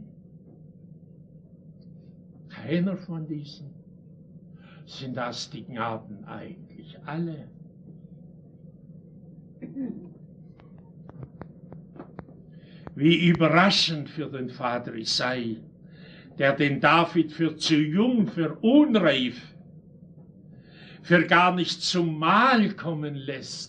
keiner von diesen, sind das die Gnaden eigentlich alle? Wie überraschend für den Vater Isai, der den David für zu jung, für unreif, für gar nicht zum Mahl kommen lässt.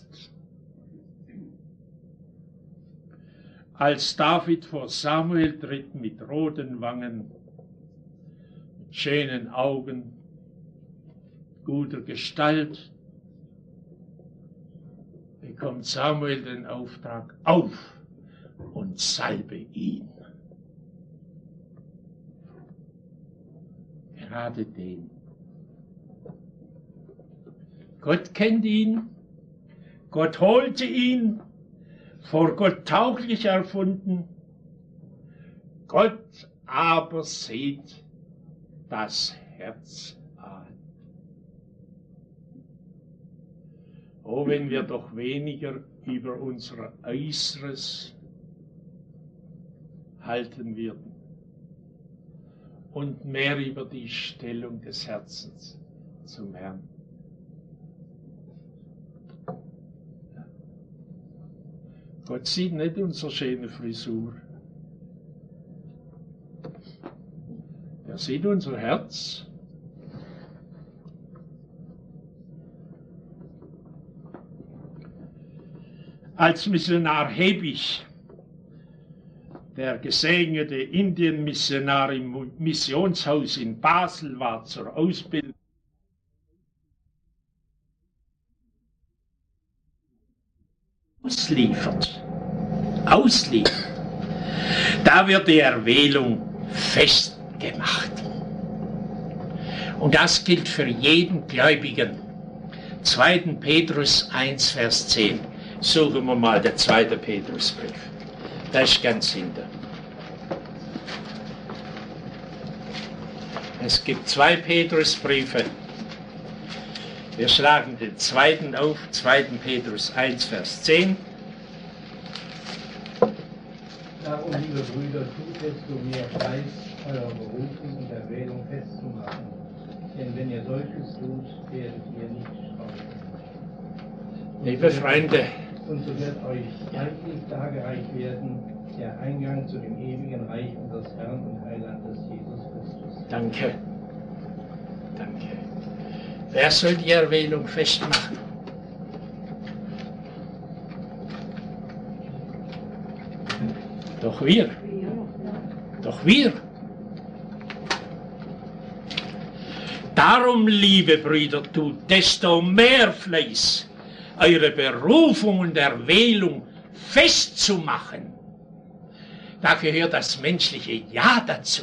Als David vor Samuel tritt mit roten Wangen, mit schönen Augen, guter Gestalt, bekommt Samuel den Auftrag, auf und salbe ihn. Gerade den. Gott kennt ihn, Gott holte ihn, vor Gott tauglich erfunden. Gott aber sieht das Herz an. Oh, wenn wir doch weniger über unser Äußeres halten würden und mehr über die Stellung des Herzens zum Herrn. Gott sieht nicht unsere schöne Frisur. Er sieht unser Herz. Als Missionar Hebig, der gesegnete Indienmissionar im Missionshaus in Basel war zur Ausbildung. Ausliefert. Da wird die Erwählung festgemacht. Und das gilt für jeden Gläubigen. 2. Petrus 1, Vers 10. Suchen wir mal den 2. Petrusbrief. Da ist ganz hinter. Es gibt 2 Petrusbriefe. Wir schlagen den 2. auf, 2. Petrus 1, Vers 10. Darum, liebe Brüder, tut desto mehr Fleiß, eure Berufung und Erwählung festzumachen. Denn wenn ihr solches tut, werdet ihr nicht straucheln. Liebe Freunde, Und so wird euch reichlich dargereicht werden, der Eingang zu dem ewigen Reich unseres Herrn und Heilandes Jesus Christus. danke. Danke. Wer soll die Erwählung festmachen? Doch wir. Doch wir. Darum, liebe Brüder, tut desto mehr Fleiß, eure Berufung und Erwählung festzumachen. Da gehört das menschliche Ja dazu.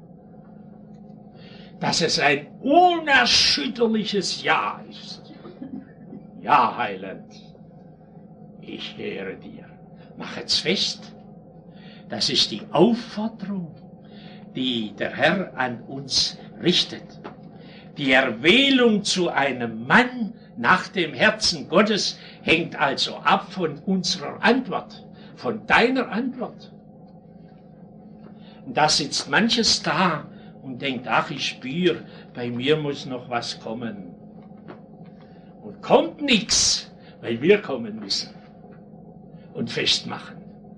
Dass es ein unerschütterliches Ja ist. Ja, Heiland, ich ehre dir. Mach es fest. Das ist die Aufforderung, die der Herr an uns richtet. Die Erwählung zu einem Mann nach dem Herzen Gottes hängt also ab von unserer Antwort, von deiner Antwort. Und da sitzt manches da und denkt, ach, ich spüre, bei mir muss noch was kommen. Und kommt nichts, weil wir kommen müssen und festmachen.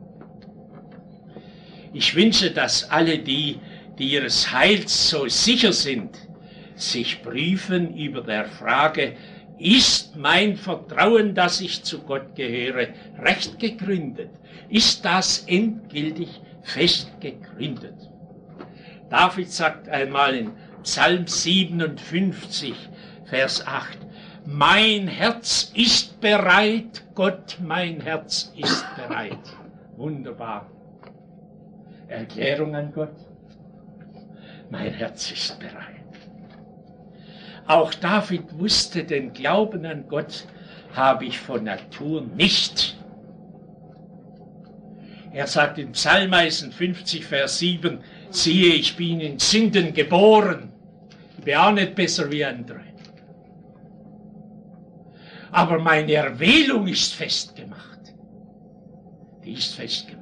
Ich wünsche, dass alle die ihres Heils so sicher sind, sich prüfen über der Frage, ist mein Vertrauen, dass ich zu Gott gehöre, recht gegründet? Ist das endgültig fest gegründet? David sagt einmal in Psalm 57, Vers 8, mein Herz ist bereit, Gott, mein Herz ist bereit. Wunderbar. Erklärung an Gott. Mein Herz ist bereit. Auch David wusste, den Glauben an Gott habe ich von Natur nicht. Er sagt in Psalm 51, Vers 7, siehe, ich bin in Sünden geboren. Ich bin auch nicht besser wie andere. Aber meine Erwählung ist festgemacht. Die ist festgemacht.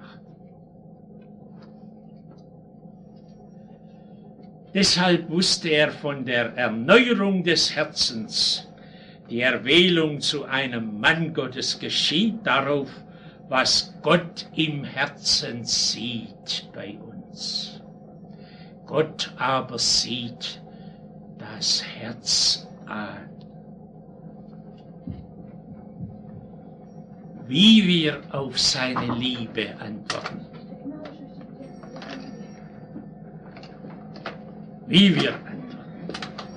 Deshalb wusste er von der Erneuerung des Herzens. Die Erwählung zu einem Mann Gottes geschieht darauf, was Gott im Herzen sieht bei uns. Gott aber sieht das Herz an. Wie wir auf seine Liebe antworten. Wie wir antworten.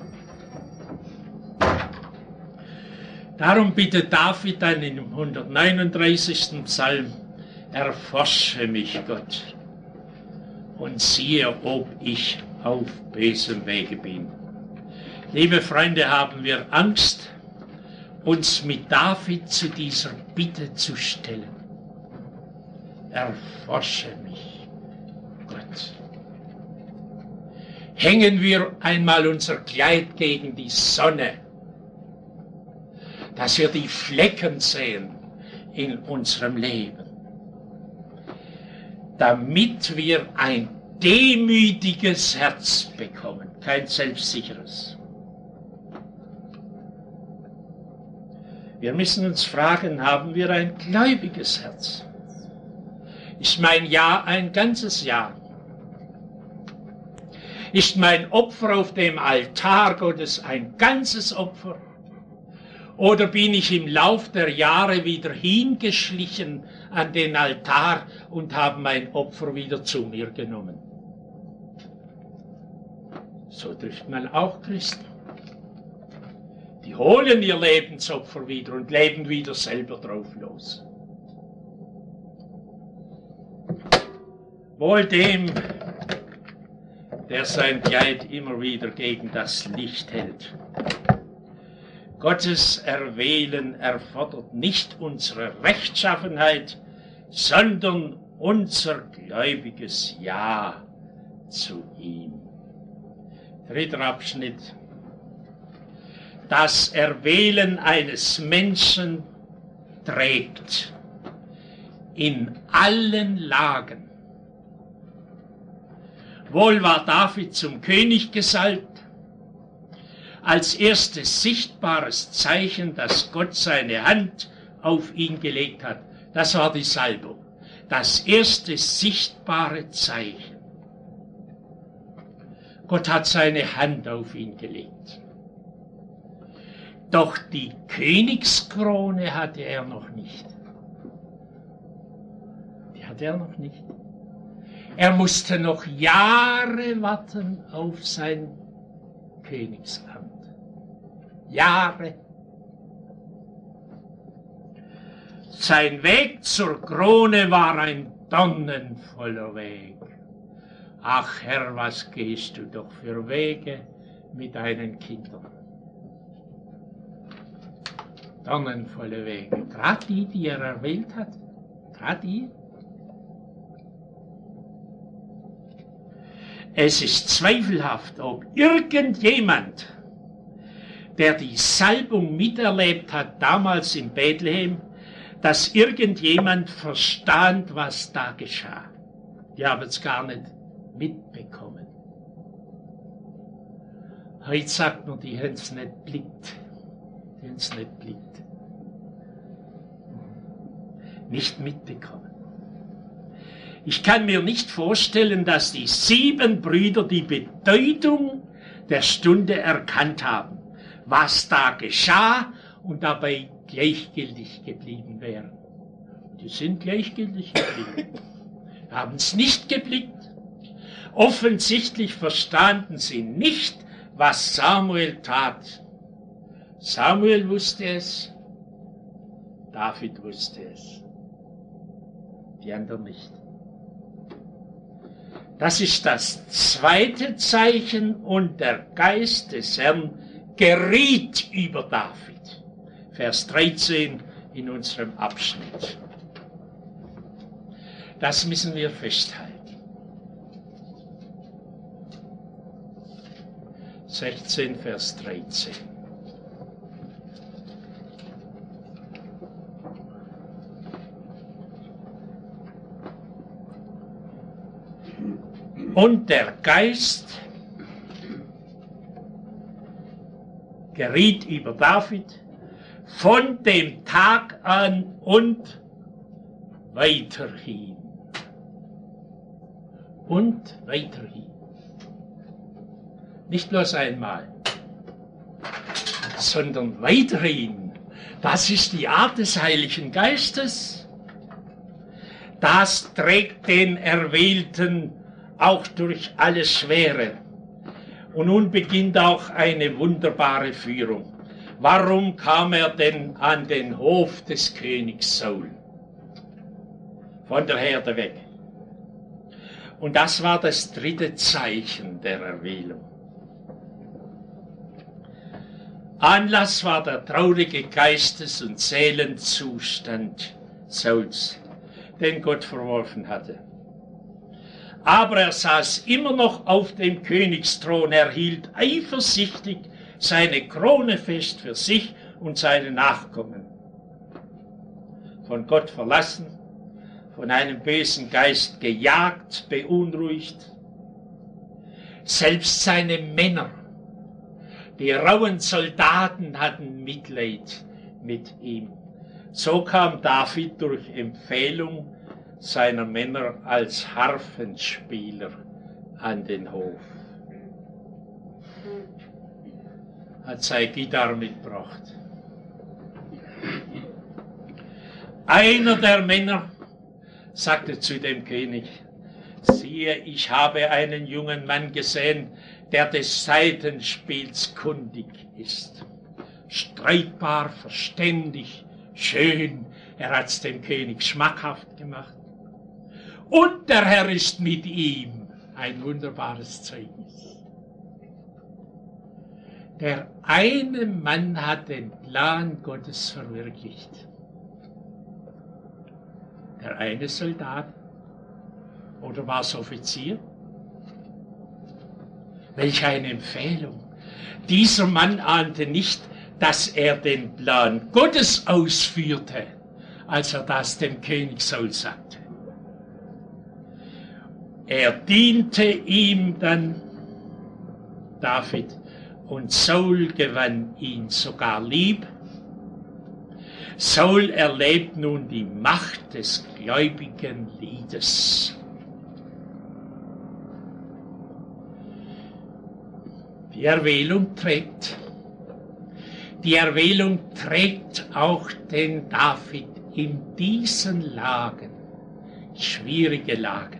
Darum bittet David dann im 139. Psalm, erforsche mich, Gott, und siehe, ob ich auf bösem Wege bin. Liebe Freunde, haben wir Angst, uns mit David zu dieser Bitte zu stellen. Erforsche mich, Gott. Hängen wir einmal unser Kleid gegen die Sonne, dass wir die Flecken sehen in unserem Leben, damit wir ein demütiges Herz bekommen, kein selbstsicheres. Wir müssen uns fragen, haben wir ein gläubiges Herz? Ist mein Ja ein ganzes Ja? Ist mein Opfer auf dem Altar Gottes ein ganzes Opfer? Oder bin ich im Lauf der Jahre wieder hingeschlichen an den Altar und habe mein Opfer wieder zu mir genommen? So trifft man auch Christen. Die holen ihr Lebensopfer wieder und leben wieder selber drauf los. Wohl dem, der sein Kleid immer wieder gegen das Licht hält. Gottes Erwählen erfordert nicht unsere Rechtschaffenheit, sondern unser gläubiges Ja zu ihm. 3. Abschnitt. Das Erwählen eines Menschen trägt in allen Lagen. Wohl war David zum König gesalbt, als erstes sichtbares Zeichen, dass Gott seine Hand auf ihn gelegt hat. Das war die Salbung. Das erste sichtbare Zeichen. Gott hat seine Hand auf ihn gelegt. Doch die Königskrone hatte er noch nicht. Die hatte er noch nicht. Er musste noch Jahre warten auf sein Königsamt. Jahre. Sein Weg zur Krone war ein tonnenvoller Weg. Ach Herr, was gehst du doch für Wege mit deinen Kindern? Tonnenvolle Wege. Gerade die er erwählt hat. Gerade die. Es ist zweifelhaft, ob irgendjemand, der die Salbung miterlebt hat, damals in Bethlehem, dass irgendjemand verstand, was da geschah. Die haben es gar nicht mitbekommen. Heute sagt man, die haben es nicht blickt. Die haben es nicht blickt. Nicht mitbekommen. Ich kann mir nicht vorstellen, dass die 7 Brüder die Bedeutung der Stunde erkannt haben, was da geschah und dabei gleichgültig geblieben wären. Die sind gleichgültig geblieben, haben es nicht geblickt. Offensichtlich verstanden sie nicht, was Samuel tat. Samuel wusste es, David wusste es, die anderen nicht. Das ist das zweite Zeichen und der Geist des Herrn geriet über David. Vers 13 in unserem Abschnitt. Das müssen wir festhalten. 16, Vers 13. Und der Geist geriet über David von dem Tag an und weiterhin. Und weiterhin. Nicht bloß einmal, sondern weiterhin. Das ist die Art des Heiligen Geistes. Das trägt den Erwählten auch durch alles Schwere. Und nun beginnt auch eine wunderbare Führung. Warum kam er denn an den Hof des Königs Saul? Von der Herde weg. Und das war das dritte Zeichen der Erwählung. Anlass war der traurige Geistes- und Seelenzustand Sauls, den Gott verworfen hatte. Aber er saß immer noch auf dem Königsthron, er hielt eifersüchtig seine Krone fest für sich und seine Nachkommen. Von Gott verlassen, von einem bösen Geist gejagt, beunruhigt. Selbst seine Männer, die rauen Soldaten, hatten Mitleid mit ihm. So kam David durch Empfehlung seiner Männer als Harfenspieler an den Hof. Hat seine Gitarre mitgebracht. Einer der Männer sagte zu dem König: Siehe, ich habe einen jungen Mann gesehen, der des Saitenspiels kundig ist. Streitbar, verständig, schön. Er hat's dem König schmackhaft gemacht. Und der Herr ist mit ihm. Ein wunderbares Zeugnis. Der eine Mann hat den Plan Gottes verwirklicht. Der eine Soldat, oder war es Offizier? Welch eine Empfehlung. Dieser Mann ahnte nicht, dass er den Plan Gottes ausführte, als er das dem König Saul sagte. Er diente ihm dann, David, und Saul gewann ihn sogar lieb. Saul erlebt nun die Macht des gläubigen Liedes. Die Erwählung trägt auch den David in diesen Lagen, schwierige Lagen.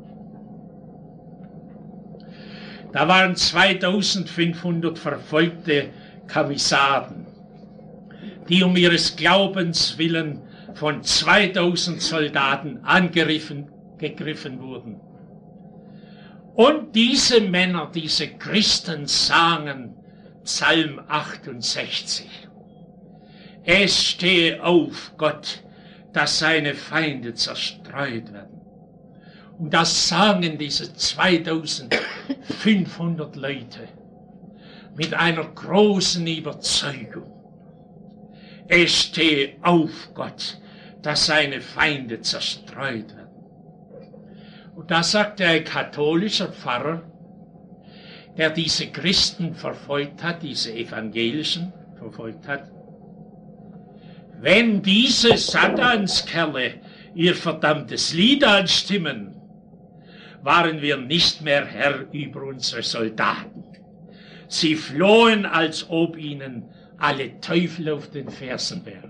Da waren 2500 verfolgte Camisarden, die um ihres Glaubens willen von 2000 Soldaten gegriffen wurden. Und diese Männer, diese Christen sangen Psalm 68. Es stehe auf, Gott, dass seine Feinde zerstreut werden. Und das sangen diese 2500 Leute mit einer großen Überzeugung. Es stehe auf, Gott, dass seine Feinde zerstreut werden. Und da sagte ein katholischer Pfarrer, der diese Christen verfolgt hat, diese Evangelischen verfolgt hat: Wenn diese Satanskerle ihr verdammtes Lied anstimmen, waren wir nicht mehr Herr über unsere Soldaten. Sie flohen, als ob ihnen alle Teufel auf den Fersen wären.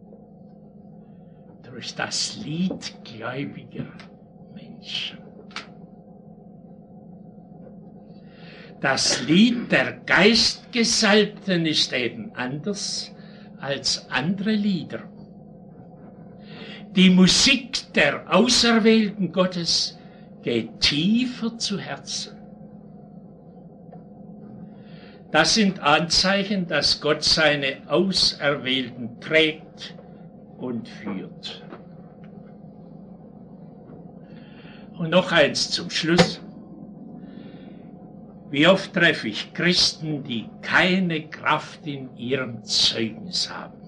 Durch das Lied gläubiger Menschen. Das Lied der Geistgesalbten ist eben anders als andere Lieder. Die Musik der Auserwählten Gottes geht tiefer zu Herzen. Das sind Anzeichen, dass Gott seine Auserwählten trägt und führt. Und noch eins zum Schluss. Wie oft treffe ich Christen, die keine Kraft in ihrem Zeugnis haben,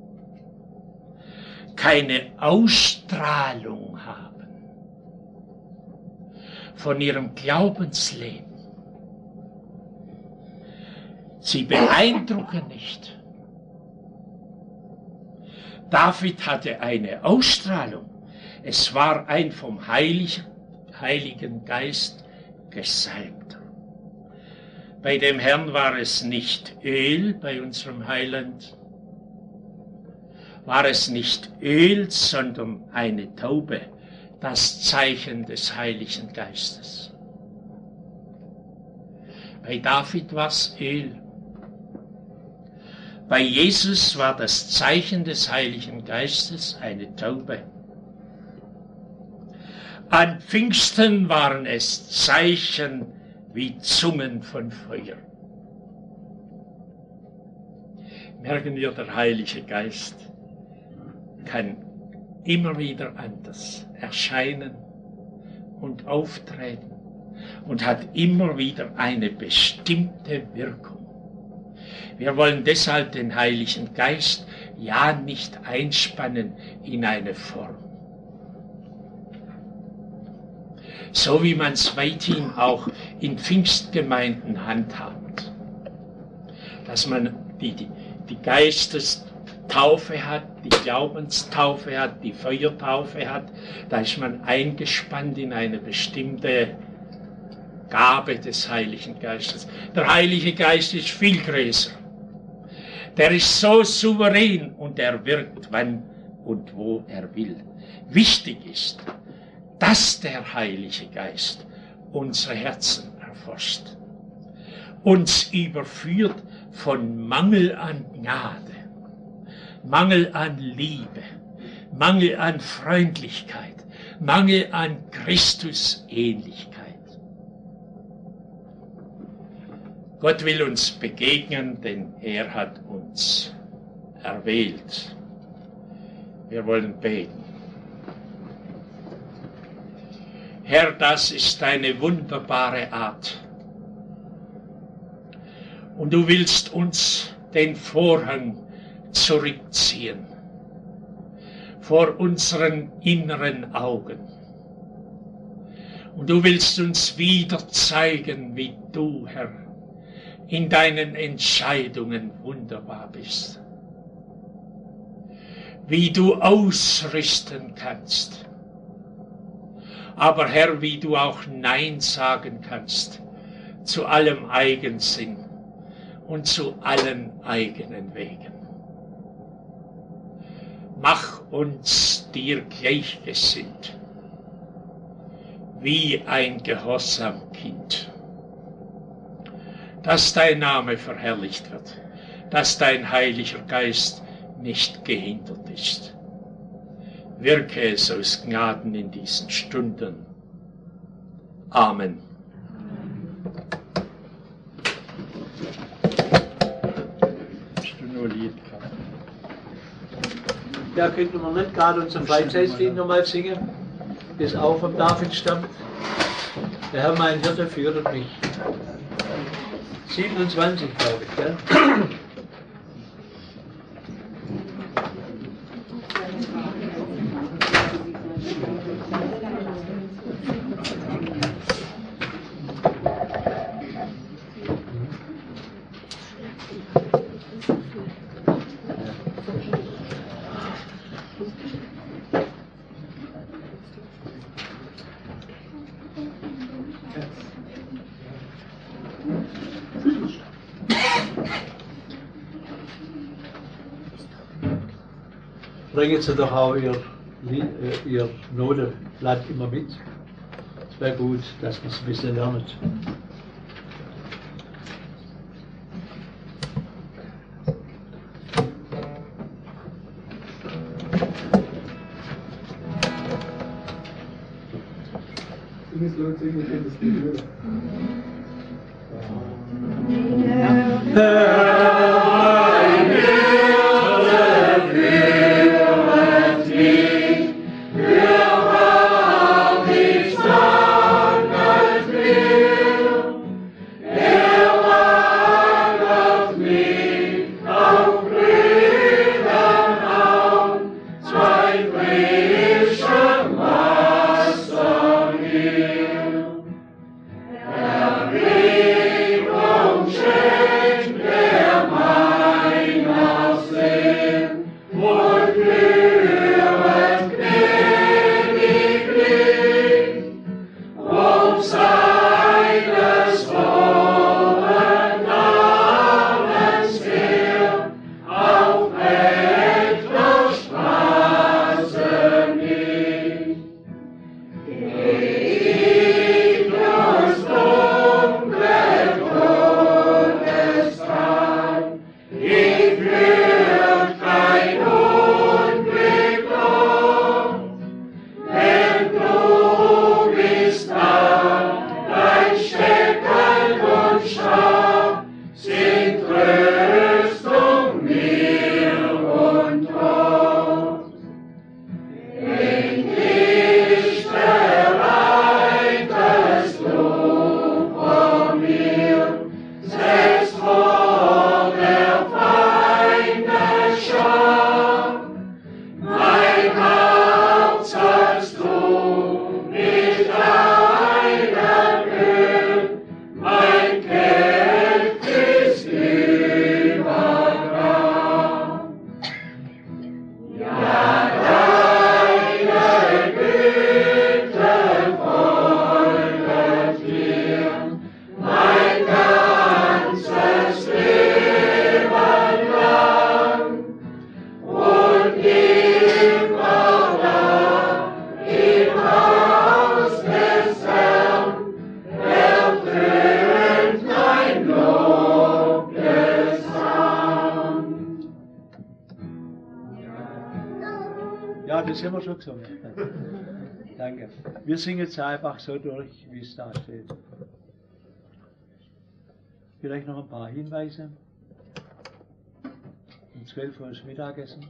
keine Ausstrahlung haben von ihrem Glaubensleben. Sie beeindrucken nicht. David hatte eine Ausstrahlung. Es war ein vom Heiligen Geist gesalbter. Bei dem Herrn war es nicht Öl, bei unserem Heiland war es nicht Öl, sondern eine Taube, das Zeichen des Heiligen Geistes. Bei David war es Öl. Bei Jesus war das Zeichen des Heiligen Geistes eine Taube. An Pfingsten waren es Zeichen wie Zungen von Feuer. Merken wir, der Heilige Geist kann immer wieder anders erscheinen und auftreten und hat immer wieder eine bestimmte Wirkung. Wir wollen deshalb den Heiligen Geist ja nicht einspannen in eine Form. So wie man es weithin auch in Pfingstgemeinden handhabt. Dass man die Geistestaufe hat, die Glaubenstaufe hat, die Feuertaufe hat. Da ist man eingespannt in eine bestimmte Gabe des Heiligen Geistes. Der Heilige Geist ist viel größer. Der ist so souverän und er wirkt, wann und wo er will. Wichtig ist, dass der Heilige Geist unsere Herzen erforscht, uns überführt von Mangel an Gnade, Mangel an Liebe, Mangel an Freundlichkeit, Mangel an Christusähnlichkeit. Gott will uns begegnen, denn er hat uns erwählt. Wir wollen beten. Herr, das ist eine wunderbare Art. Und du willst uns den Vorhang zurückziehen vor unseren inneren Augen. Und du willst uns wieder zeigen, wie du, Herr, in deinen Entscheidungen wunderbar bist. Wie du ausrüsten kannst. Aber Herr, wie du auch Nein sagen kannst zu allem Eigensinn und zu allen eigenen Wegen. Mach uns dir gleichgesinnt, wie ein gehorsam Kind. Dass dein Name verherrlicht wird, dass dein Heiliger Geist nicht gehindert ist. Wirke es aus Gnaden in diesen Stunden. Amen. Hast du nur Lied gehabt? Ja, könnten wir nicht gerade unser Freizeitlied nochmal singen, das auch vom David stammt. Der Herr, mein Hirte, führet mich. 27, glaube ich, gell? Bringen Sie doch auch Ihr Noteblatt immer mit. Es wäre gut, dass man es ein bisschen lernt. Erweckung schenke Ja, das haben wir schon gesungen. Danke. Wir singen es einfach so durch, wie es da steht. Vielleicht noch ein paar Hinweise. Um 12 Uhr ist Mittagessen.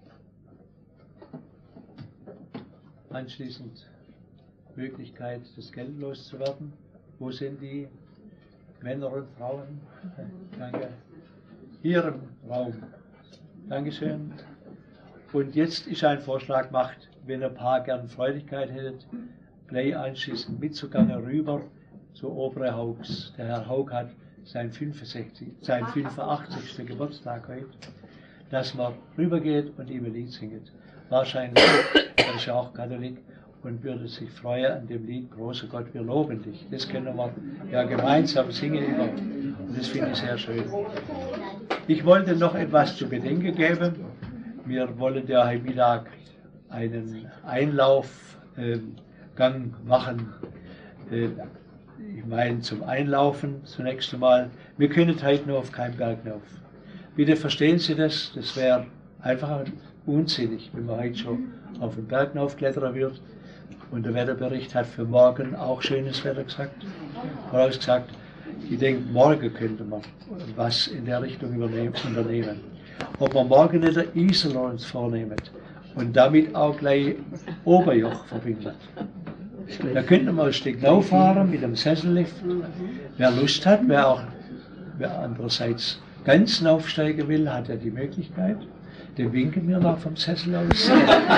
Anschließend Möglichkeit, das Geld loszuwerden. Wo sind die Männer und Frauen? Danke. Hier im Raum. Dankeschön. Und jetzt ist ein Vorschlag gemacht, wenn ein paar gern Freudigkeit hättet, gleich anschließend mitzugangen rüber zu Obere Haugs. Der Herr Haug hat seinen 85. Geburtstag heute, dass man rübergeht und ihm ein Lied singt. Wahrscheinlich, er ist ja auch Katholik und würde sich freuen an dem Lied Großer Gott, wir loben dich. Das können wir ja gemeinsam singen immer und das finde ich sehr schön. Ich wollte noch etwas zu bedenken geben. Wir wollen ja heute Mittag einen Einlaufgang machen. Ich meine zum Einlaufen zunächst einmal. Wir können heute nur auf keinen Berg rauf. Bitte verstehen Sie das, das wäre einfach unsinnig, wenn man heute schon auf den Berg raufklettern wird. Und der Wetterbericht hat für morgen auch schönes Wetter gesagt, vorausgesagt. Ich denke, morgen könnte man was in der Richtung unternehmen. Ob wir morgen nicht der Isel uns vornehmen und damit auch gleich Oberjoch verbindet. Da könnte man ein Stück rauffahren mit dem Sessellift. Wer Lust hat, wer andererseits ganz aufsteigen will, hat ja die Möglichkeit. Den winken wir noch vom Sessel aus.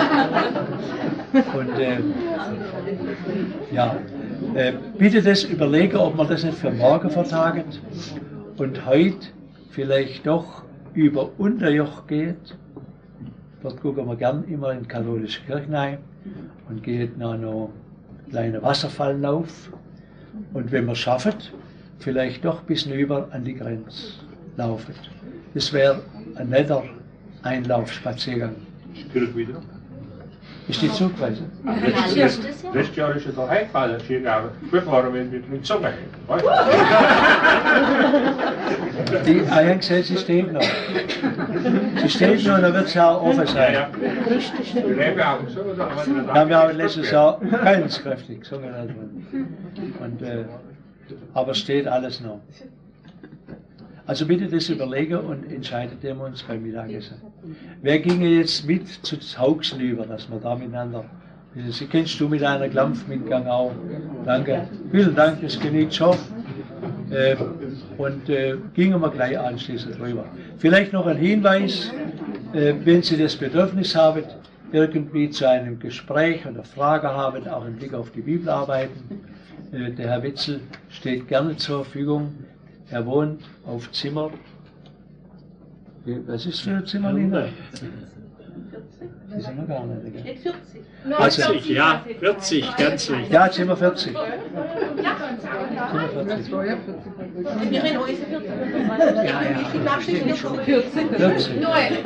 Und bitte das überlegen, ob man das nicht für morgen vertaget und heute vielleicht doch über Unterjoch geht. Dort gucken wir gern immer in katholische Kirchen rein und geht noch einen kleinen Wasserfall auf. Und wenn wir es schaffen, vielleicht doch bis hinüber an die Grenze laufen. Das wäre ein netter Einlaufspaziergang. Ist die Zugreise? Letztes Jahr ist es doch eingefallen, wir fahren mit dem Zug. Die Eingangsseite, sie steht noch. Sie steht noch und dann wird es auch offen sein. Ja. Ja, wir haben letztes Jahr ganz kräftig gesungen. Aber steht alles noch. Also bitte das überlegen und entscheidet ihr uns beim Mittagessen. Wer ginge jetzt mit zu Haugs rüber, dass wir da miteinander. Sie kennst du mit einer Glampf mitgang auch. Danke. Vielen Dank, das genießt schon. Gingen wir gleich anschließend rüber. Vielleicht noch ein Hinweis, wenn Sie das Bedürfnis haben, irgendwie zu einem Gespräch oder Frage haben, auch im Blick auf die Bibelarbeiten. Der Herr Witzel steht gerne zur Verfügung. Er wohnt auf Zimmer. Was ist für ein Zimmer, Linda? Die sind wir gar nicht, gell? 40. Also, 40, ja, 40, ganz richtig. ja, Zimmer 40. Ja. Zimmer 40. Wir in Häuser 40.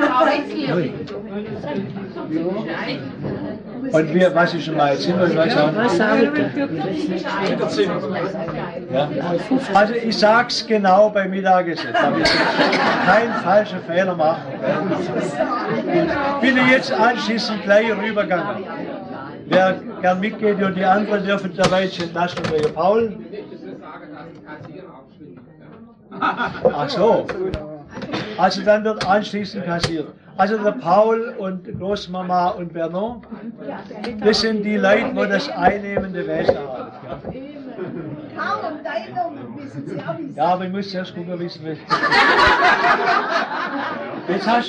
Und wir, was ist schon mal Zimmer? Ich weiß auch nicht. Ja. Also ich sag's genau beim Mittagessen, damit Sie keinen falschen Fehler machen. Bitte jetzt anschließend gleich rübergegangen. Wer gern mitgeht und die anderen dürfen dabei entlassen über ihr Paul. Ach so. Also dann wird anschließend kassiert. Also der Paul und Großmama und Vernon, das sind die Leute, die das einnehmende Wesen haben. Karl und deiner wissen Sie auch, wie es Ja, aber ich muss erst gucken, wie es wird. Jetzt hast